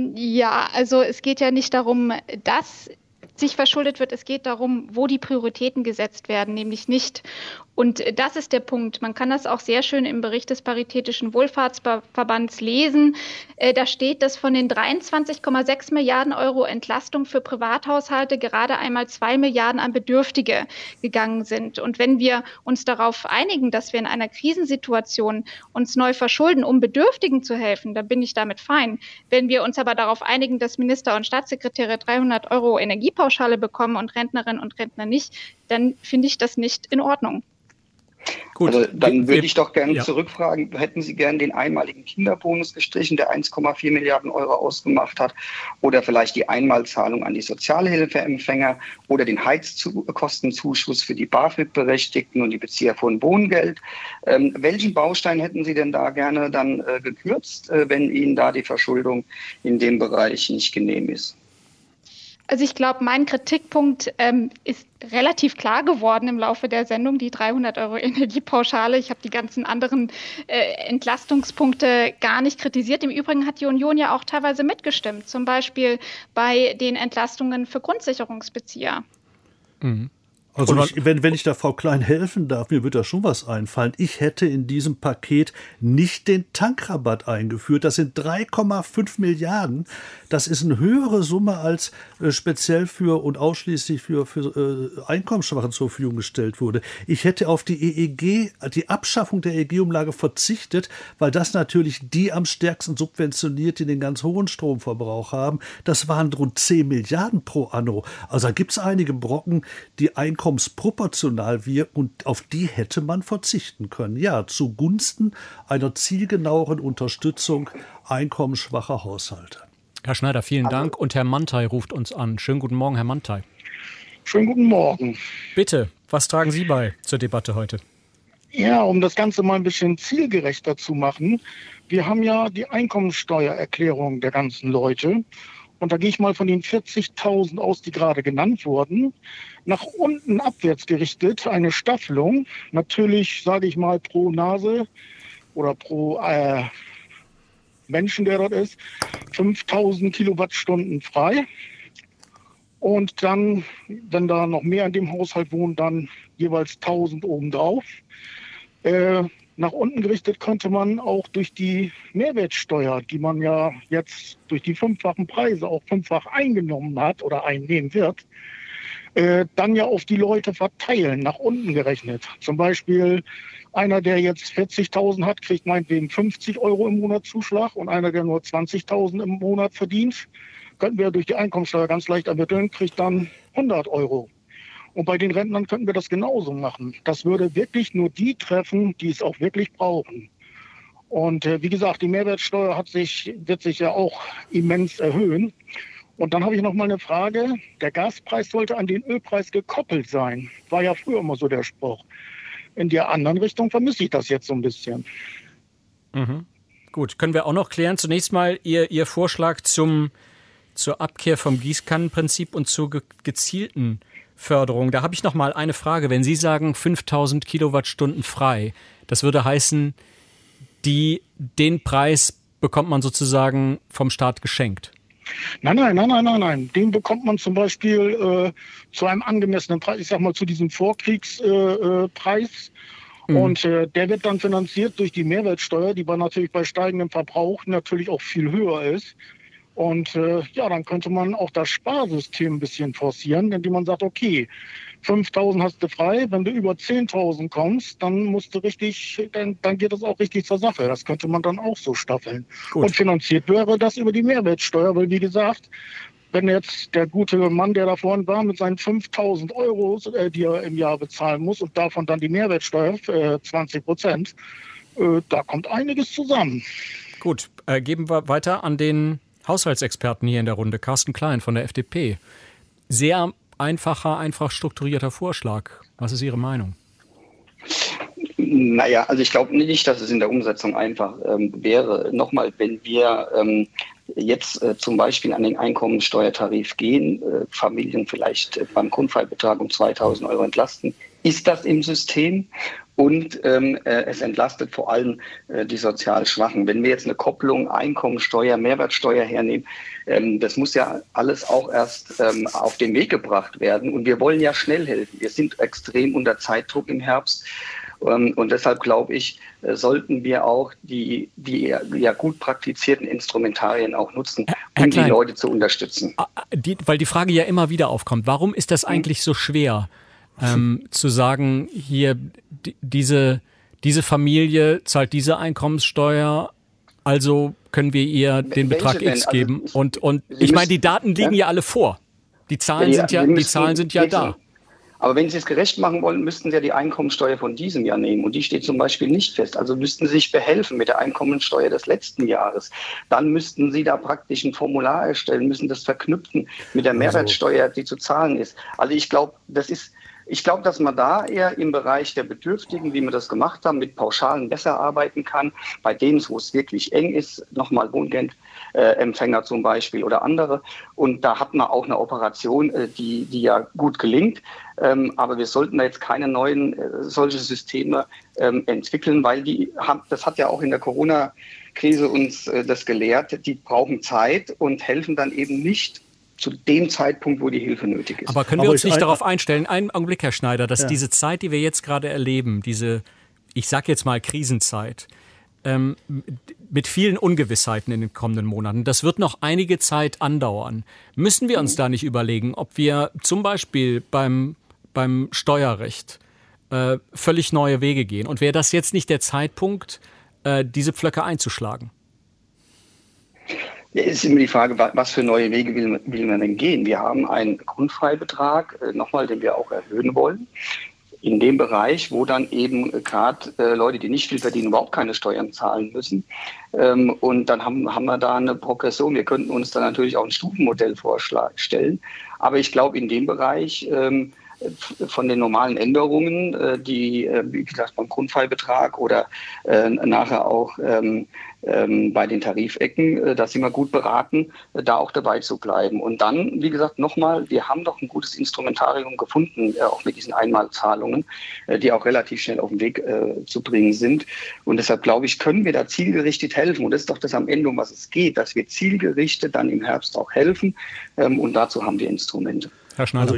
Ja, also es geht ja nicht darum, dass sich verschuldet wird. Es geht darum, wo die Prioritäten gesetzt werden, nämlich nicht. Und das ist der Punkt. Man kann das auch sehr schön im Bericht des Paritätischen Wohlfahrtsverbands lesen. Da steht, dass von den 23,6 Milliarden Euro Entlastung für Privathaushalte gerade einmal 2 Milliarden an Bedürftige gegangen sind. Und wenn wir uns darauf einigen, dass wir in einer Krisensituation uns neu verschulden, um Bedürftigen zu helfen, dann bin ich damit fein. Wenn wir uns aber darauf einigen, dass Minister und Staatssekretäre 300 Euro Energiepauschale bekommen und Rentnerinnen und Rentner nicht, dann finde ich das nicht in Ordnung. Gut. Also dann würde ich doch gerne zurückfragen, hätten Sie gern den einmaligen Kinderbonus gestrichen, der 1,4 Milliarden Euro ausgemacht hat, oder vielleicht die Einmalzahlung an die Sozialhilfeempfänger oder den Heizkostenzuschuss für die BAföG-Berechtigten und die Bezieher von Wohngeld. Welchen Baustein hätten Sie denn da gerne dann gekürzt, wenn Ihnen da die Verschuldung in dem Bereich nicht genehm ist? Also ich glaube, mein Kritikpunkt ist relativ klar geworden im Laufe der Sendung, die 300 Euro Energiepauschale. Ich habe die ganzen anderen Entlastungspunkte gar nicht kritisiert. Im Übrigen hat die Union ja auch teilweise mitgestimmt, zum Beispiel bei den Entlastungen für Grundsicherungsbezieher. Mhm. Also wenn ich da Frau Klein helfen darf, mir wird da schon was einfallen. Ich hätte in diesem Paket nicht den Tankrabatt eingeführt. Das sind 3,5 Milliarden. Das ist eine höhere Summe als speziell für und ausschließlich für Einkommensschwachen zur Verfügung gestellt wurde. Ich hätte auf die Abschaffung der EEG-Umlage verzichtet, weil das natürlich die am stärksten subventioniert, die den ganz hohen Stromverbrauch haben. Das waren rund 10 Milliarden pro anno. Also da gibt es einige Brocken, die einkommensproportional wirken und auf die hätte man verzichten können. Ja, zugunsten einer zielgenaueren Unterstützung einkommensschwacher Haushalte. Herr Schneider, vielen Dank. Und Herr Mantei ruft uns an. Schönen guten Morgen, Herr Mantei. Schönen guten Morgen. Bitte, was tragen Sie bei zur Debatte heute? Ja, um das Ganze mal ein bisschen zielgerechter zu machen. Wir haben ja die Einkommensteuererklärung der ganzen Leute. Und da gehe ich mal von den 40.000 aus, die gerade genannt wurden. Nach unten abwärts gerichtet eine Staffelung. Natürlich, sage ich mal, pro Nase oder pro Menschen, der dort ist, 5.000 Kilowattstunden frei. Und dann, wenn da noch mehr in dem Haushalt wohnen, dann jeweils 1.000 obendrauf. Nach unten gerichtet könnte man auch durch die Mehrwertsteuer, die man ja jetzt durch die 5-fachen Preise auch 5-fach eingenommen hat oder einnehmen wird, dann ja auf die Leute verteilen, nach unten gerechnet. Zum Beispiel einer, der jetzt 40.000 hat, kriegt meinetwegen 50 Euro im Monat Zuschlag und einer, der nur 20.000 im Monat verdient, könnten wir durch die Einkommensteuer ganz leicht ermitteln, kriegt dann 100 Euro. Und bei den Rentnern könnten wir das genauso machen. Das würde wirklich nur die treffen, die es auch wirklich brauchen. Und wie gesagt, die Mehrwertsteuer wird sich ja auch immens erhöhen. Und dann habe ich noch mal eine Frage. Der Gaspreis sollte an den Ölpreis gekoppelt sein. War ja früher immer so der Spruch. In der anderen Richtung vermisse ich das jetzt so ein bisschen. Mhm. Gut, können wir auch noch klären. Zunächst mal Ihr Vorschlag zur Abkehr vom Gießkannenprinzip und zur gezielten Förderung. Da habe ich noch mal eine Frage. Wenn Sie sagen 5.000 Kilowattstunden frei, das würde heißen, den Preis bekommt man sozusagen vom Staat geschenkt. Nein. Den bekommt man zum Beispiel zu einem angemessenen Preis, ich sag mal zu diesem Vorkriegspreis. Und der wird dann finanziert durch die Mehrwertsteuer, die natürlich bei steigendem Verbrauch natürlich auch viel höher ist. Und dann könnte man auch das Sparsystem ein bisschen forcieren, indem man sagt, okay, 5.000 hast du frei, wenn du über 10.000 kommst, dann musst du dann geht das auch richtig zur Sache. Das könnte man dann auch so staffeln. Gut. Und finanziert wäre das über die Mehrwertsteuer, weil wie gesagt, wenn jetzt der gute Mann, der da vorhin war, mit seinen 5.000 Euro, die er im Jahr bezahlen muss und davon dann die Mehrwertsteuer 20%, da kommt einiges zusammen. Gut, geben wir weiter an den Haushaltsexperten hier in der Runde, Carsten Klein von der FDP. Sehr einfach strukturierter Vorschlag. Was ist Ihre Meinung? Naja, also ich glaube nicht, dass es in der Umsetzung einfach wäre. Nochmal, wenn wir jetzt zum Beispiel an den Einkommensteuertarif gehen, Familien vielleicht beim Grundfreibetrag um 2.000 Euro entlasten, ist das im System und es entlastet vor allem die sozial Schwachen. Wenn wir jetzt eine Kopplung Einkommensteuer, Mehrwertsteuer hernehmen, das muss ja alles auch erst auf den Weg gebracht werden und wir wollen ja schnell helfen. Wir sind extrem unter Zeitdruck im Herbst. Und deshalb glaube ich, sollten wir auch die ja gut praktizierten Instrumentarien auch nutzen, um die Leute zu unterstützen. Weil die Frage ja immer wieder aufkommt, warum ist das eigentlich so schwer, zu sagen, hier diese Familie zahlt diese Einkommenssteuer, also können wir ihr den Betrag X geben. Und ich meine, die Daten liegen ja alle vor. Die Zahlen sind ja da. Aber wenn Sie es gerecht machen wollen, müssten Sie ja die Einkommensteuer von diesem Jahr nehmen. Und die steht zum Beispiel nicht fest. Also müssten Sie sich behelfen mit der Einkommensteuer des letzten Jahres. Dann müssten Sie da praktisch ein Formular erstellen, müssen das verknüpfen mit der Mehrwertsteuer, die zu zahlen ist. Also ich glaube, dass man da eher im Bereich der Bedürftigen, wie wir das gemacht haben, mit Pauschalen besser arbeiten kann. Bei denen, wo es wirklich eng ist, nochmal Wohngeldempfänger zum Beispiel oder andere. Und da hat man auch eine Operation, die ja gut gelingt. Aber wir sollten da jetzt keine neuen solche Systeme entwickeln, weil das hat ja auch in der Corona-Krise uns das gelehrt, die brauchen Zeit und helfen dann eben nicht zu dem Zeitpunkt, wo die Hilfe nötig ist. Aber können wir uns nicht darauf einstellen, einen Augenblick, Herr Schneider, dass diese Zeit, die wir jetzt gerade erleben, diese, ich sage jetzt mal Krisenzeit, mit vielen Ungewissheiten in den kommenden Monaten, das wird noch einige Zeit andauern. Müssen wir uns da nicht überlegen, ob wir zum Beispiel beim Steuerrecht völlig neue Wege gehen? Und wäre das jetzt nicht der Zeitpunkt, diese Pflöcke einzuschlagen? Ja, ist immer die Frage, was für neue Wege will man denn gehen? Wir haben einen Grundfreibetrag, nochmal, den wir auch erhöhen wollen. in dem Bereich, wo dann eben gerade Leute, die nicht viel verdienen, überhaupt keine Steuern zahlen müssen. Und dann haben wir da eine Progression. Wir könnten uns dann natürlich auch ein Stufenmodell vorstellen. Aber ich glaube, in dem Bereich von den normalen Änderungen, die, wie gesagt, beim Grundfreibetrag oder nachher auch bei den Tarifecken, da sind wir gut beraten, da auch dabei zu bleiben. Und dann, wie gesagt, nochmal, wir haben doch ein gutes Instrumentarium gefunden, auch mit diesen Einmalzahlungen, die auch relativ schnell auf den Weg zu bringen sind. Und deshalb, glaube ich, können wir da zielgerichtet helfen. Und das ist doch das am Ende, um was es geht, dass wir zielgerichtet dann im Herbst auch helfen. Und dazu haben wir Instrumente. Herr Schneider.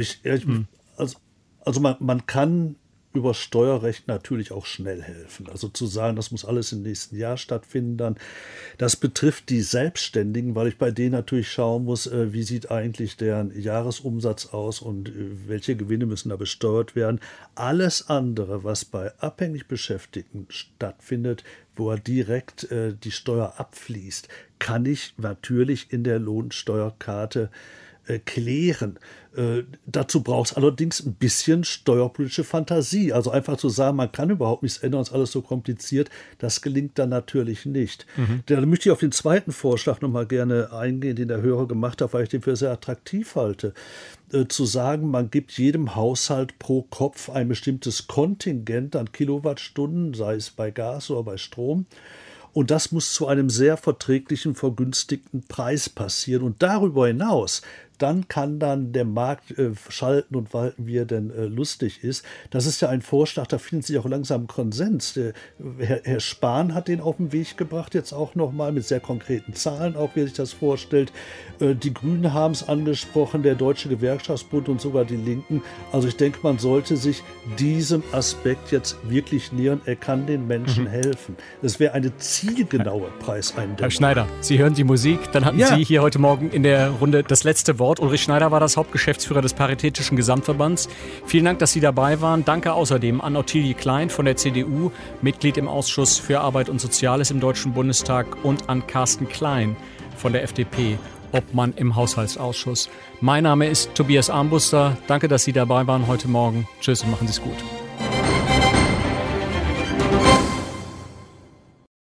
Also man kann über Steuerrecht natürlich auch schnell helfen. Also zu sagen, das muss alles im nächsten Jahr stattfinden, dann das betrifft die Selbstständigen, weil ich bei denen natürlich schauen muss, wie sieht eigentlich deren Jahresumsatz aus und welche Gewinne müssen da besteuert werden. Alles andere, was bei abhängig Beschäftigten stattfindet, wo direkt die Steuer abfließt, kann ich natürlich in der Lohnsteuerkarte klären. Dazu braucht es allerdings ein bisschen steuerpolitische Fantasie. Also einfach zu sagen, man kann überhaupt nichts ändern, ist alles so kompliziert, das gelingt dann natürlich nicht. Da möchte ich auf den zweiten Vorschlag nochmal gerne eingehen, den der Hörer gemacht hat, weil ich den für sehr attraktiv halte. Zu sagen, man gibt jedem Haushalt pro Kopf ein bestimmtes Kontingent an Kilowattstunden, sei es bei Gas oder bei Strom. Und das muss zu einem sehr verträglichen, vergünstigten Preis passieren. Und darüber hinaus, dann kann dann der Markt schalten und walten, wie er denn lustig ist. Das ist ja ein Vorschlag, da findet sich auch langsam Konsens. Herr Spahn hat den auf den Weg gebracht, jetzt auch nochmal mit sehr konkreten Zahlen, auch wie er sich das vorstellt. Die Grünen haben es angesprochen, der Deutsche Gewerkschaftsbund und sogar die Linken. Also ich denke, man sollte sich diesem Aspekt jetzt wirklich nähern. Er kann den Menschen helfen. Das wäre eine zielgenaue Preiseindämmung. Herr Schneider, Sie hören die Musik. Dann hatten Sie hier heute Morgen in der Runde das letzte Wort. Ulrich Schneider war das Hauptgeschäftsführer des Paritätischen Gesamtverbands. Vielen Dank, dass Sie dabei waren. Danke außerdem an Ottilie Klein von der CDU, Mitglied im Ausschuss für Arbeit und Soziales im Deutschen Bundestag, und an Carsten Klein von der FDP, Obmann im Haushaltsausschuss. Mein Name ist Tobias Armbruster. Danke, dass Sie dabei waren heute Morgen. Tschüss und machen Sie es gut.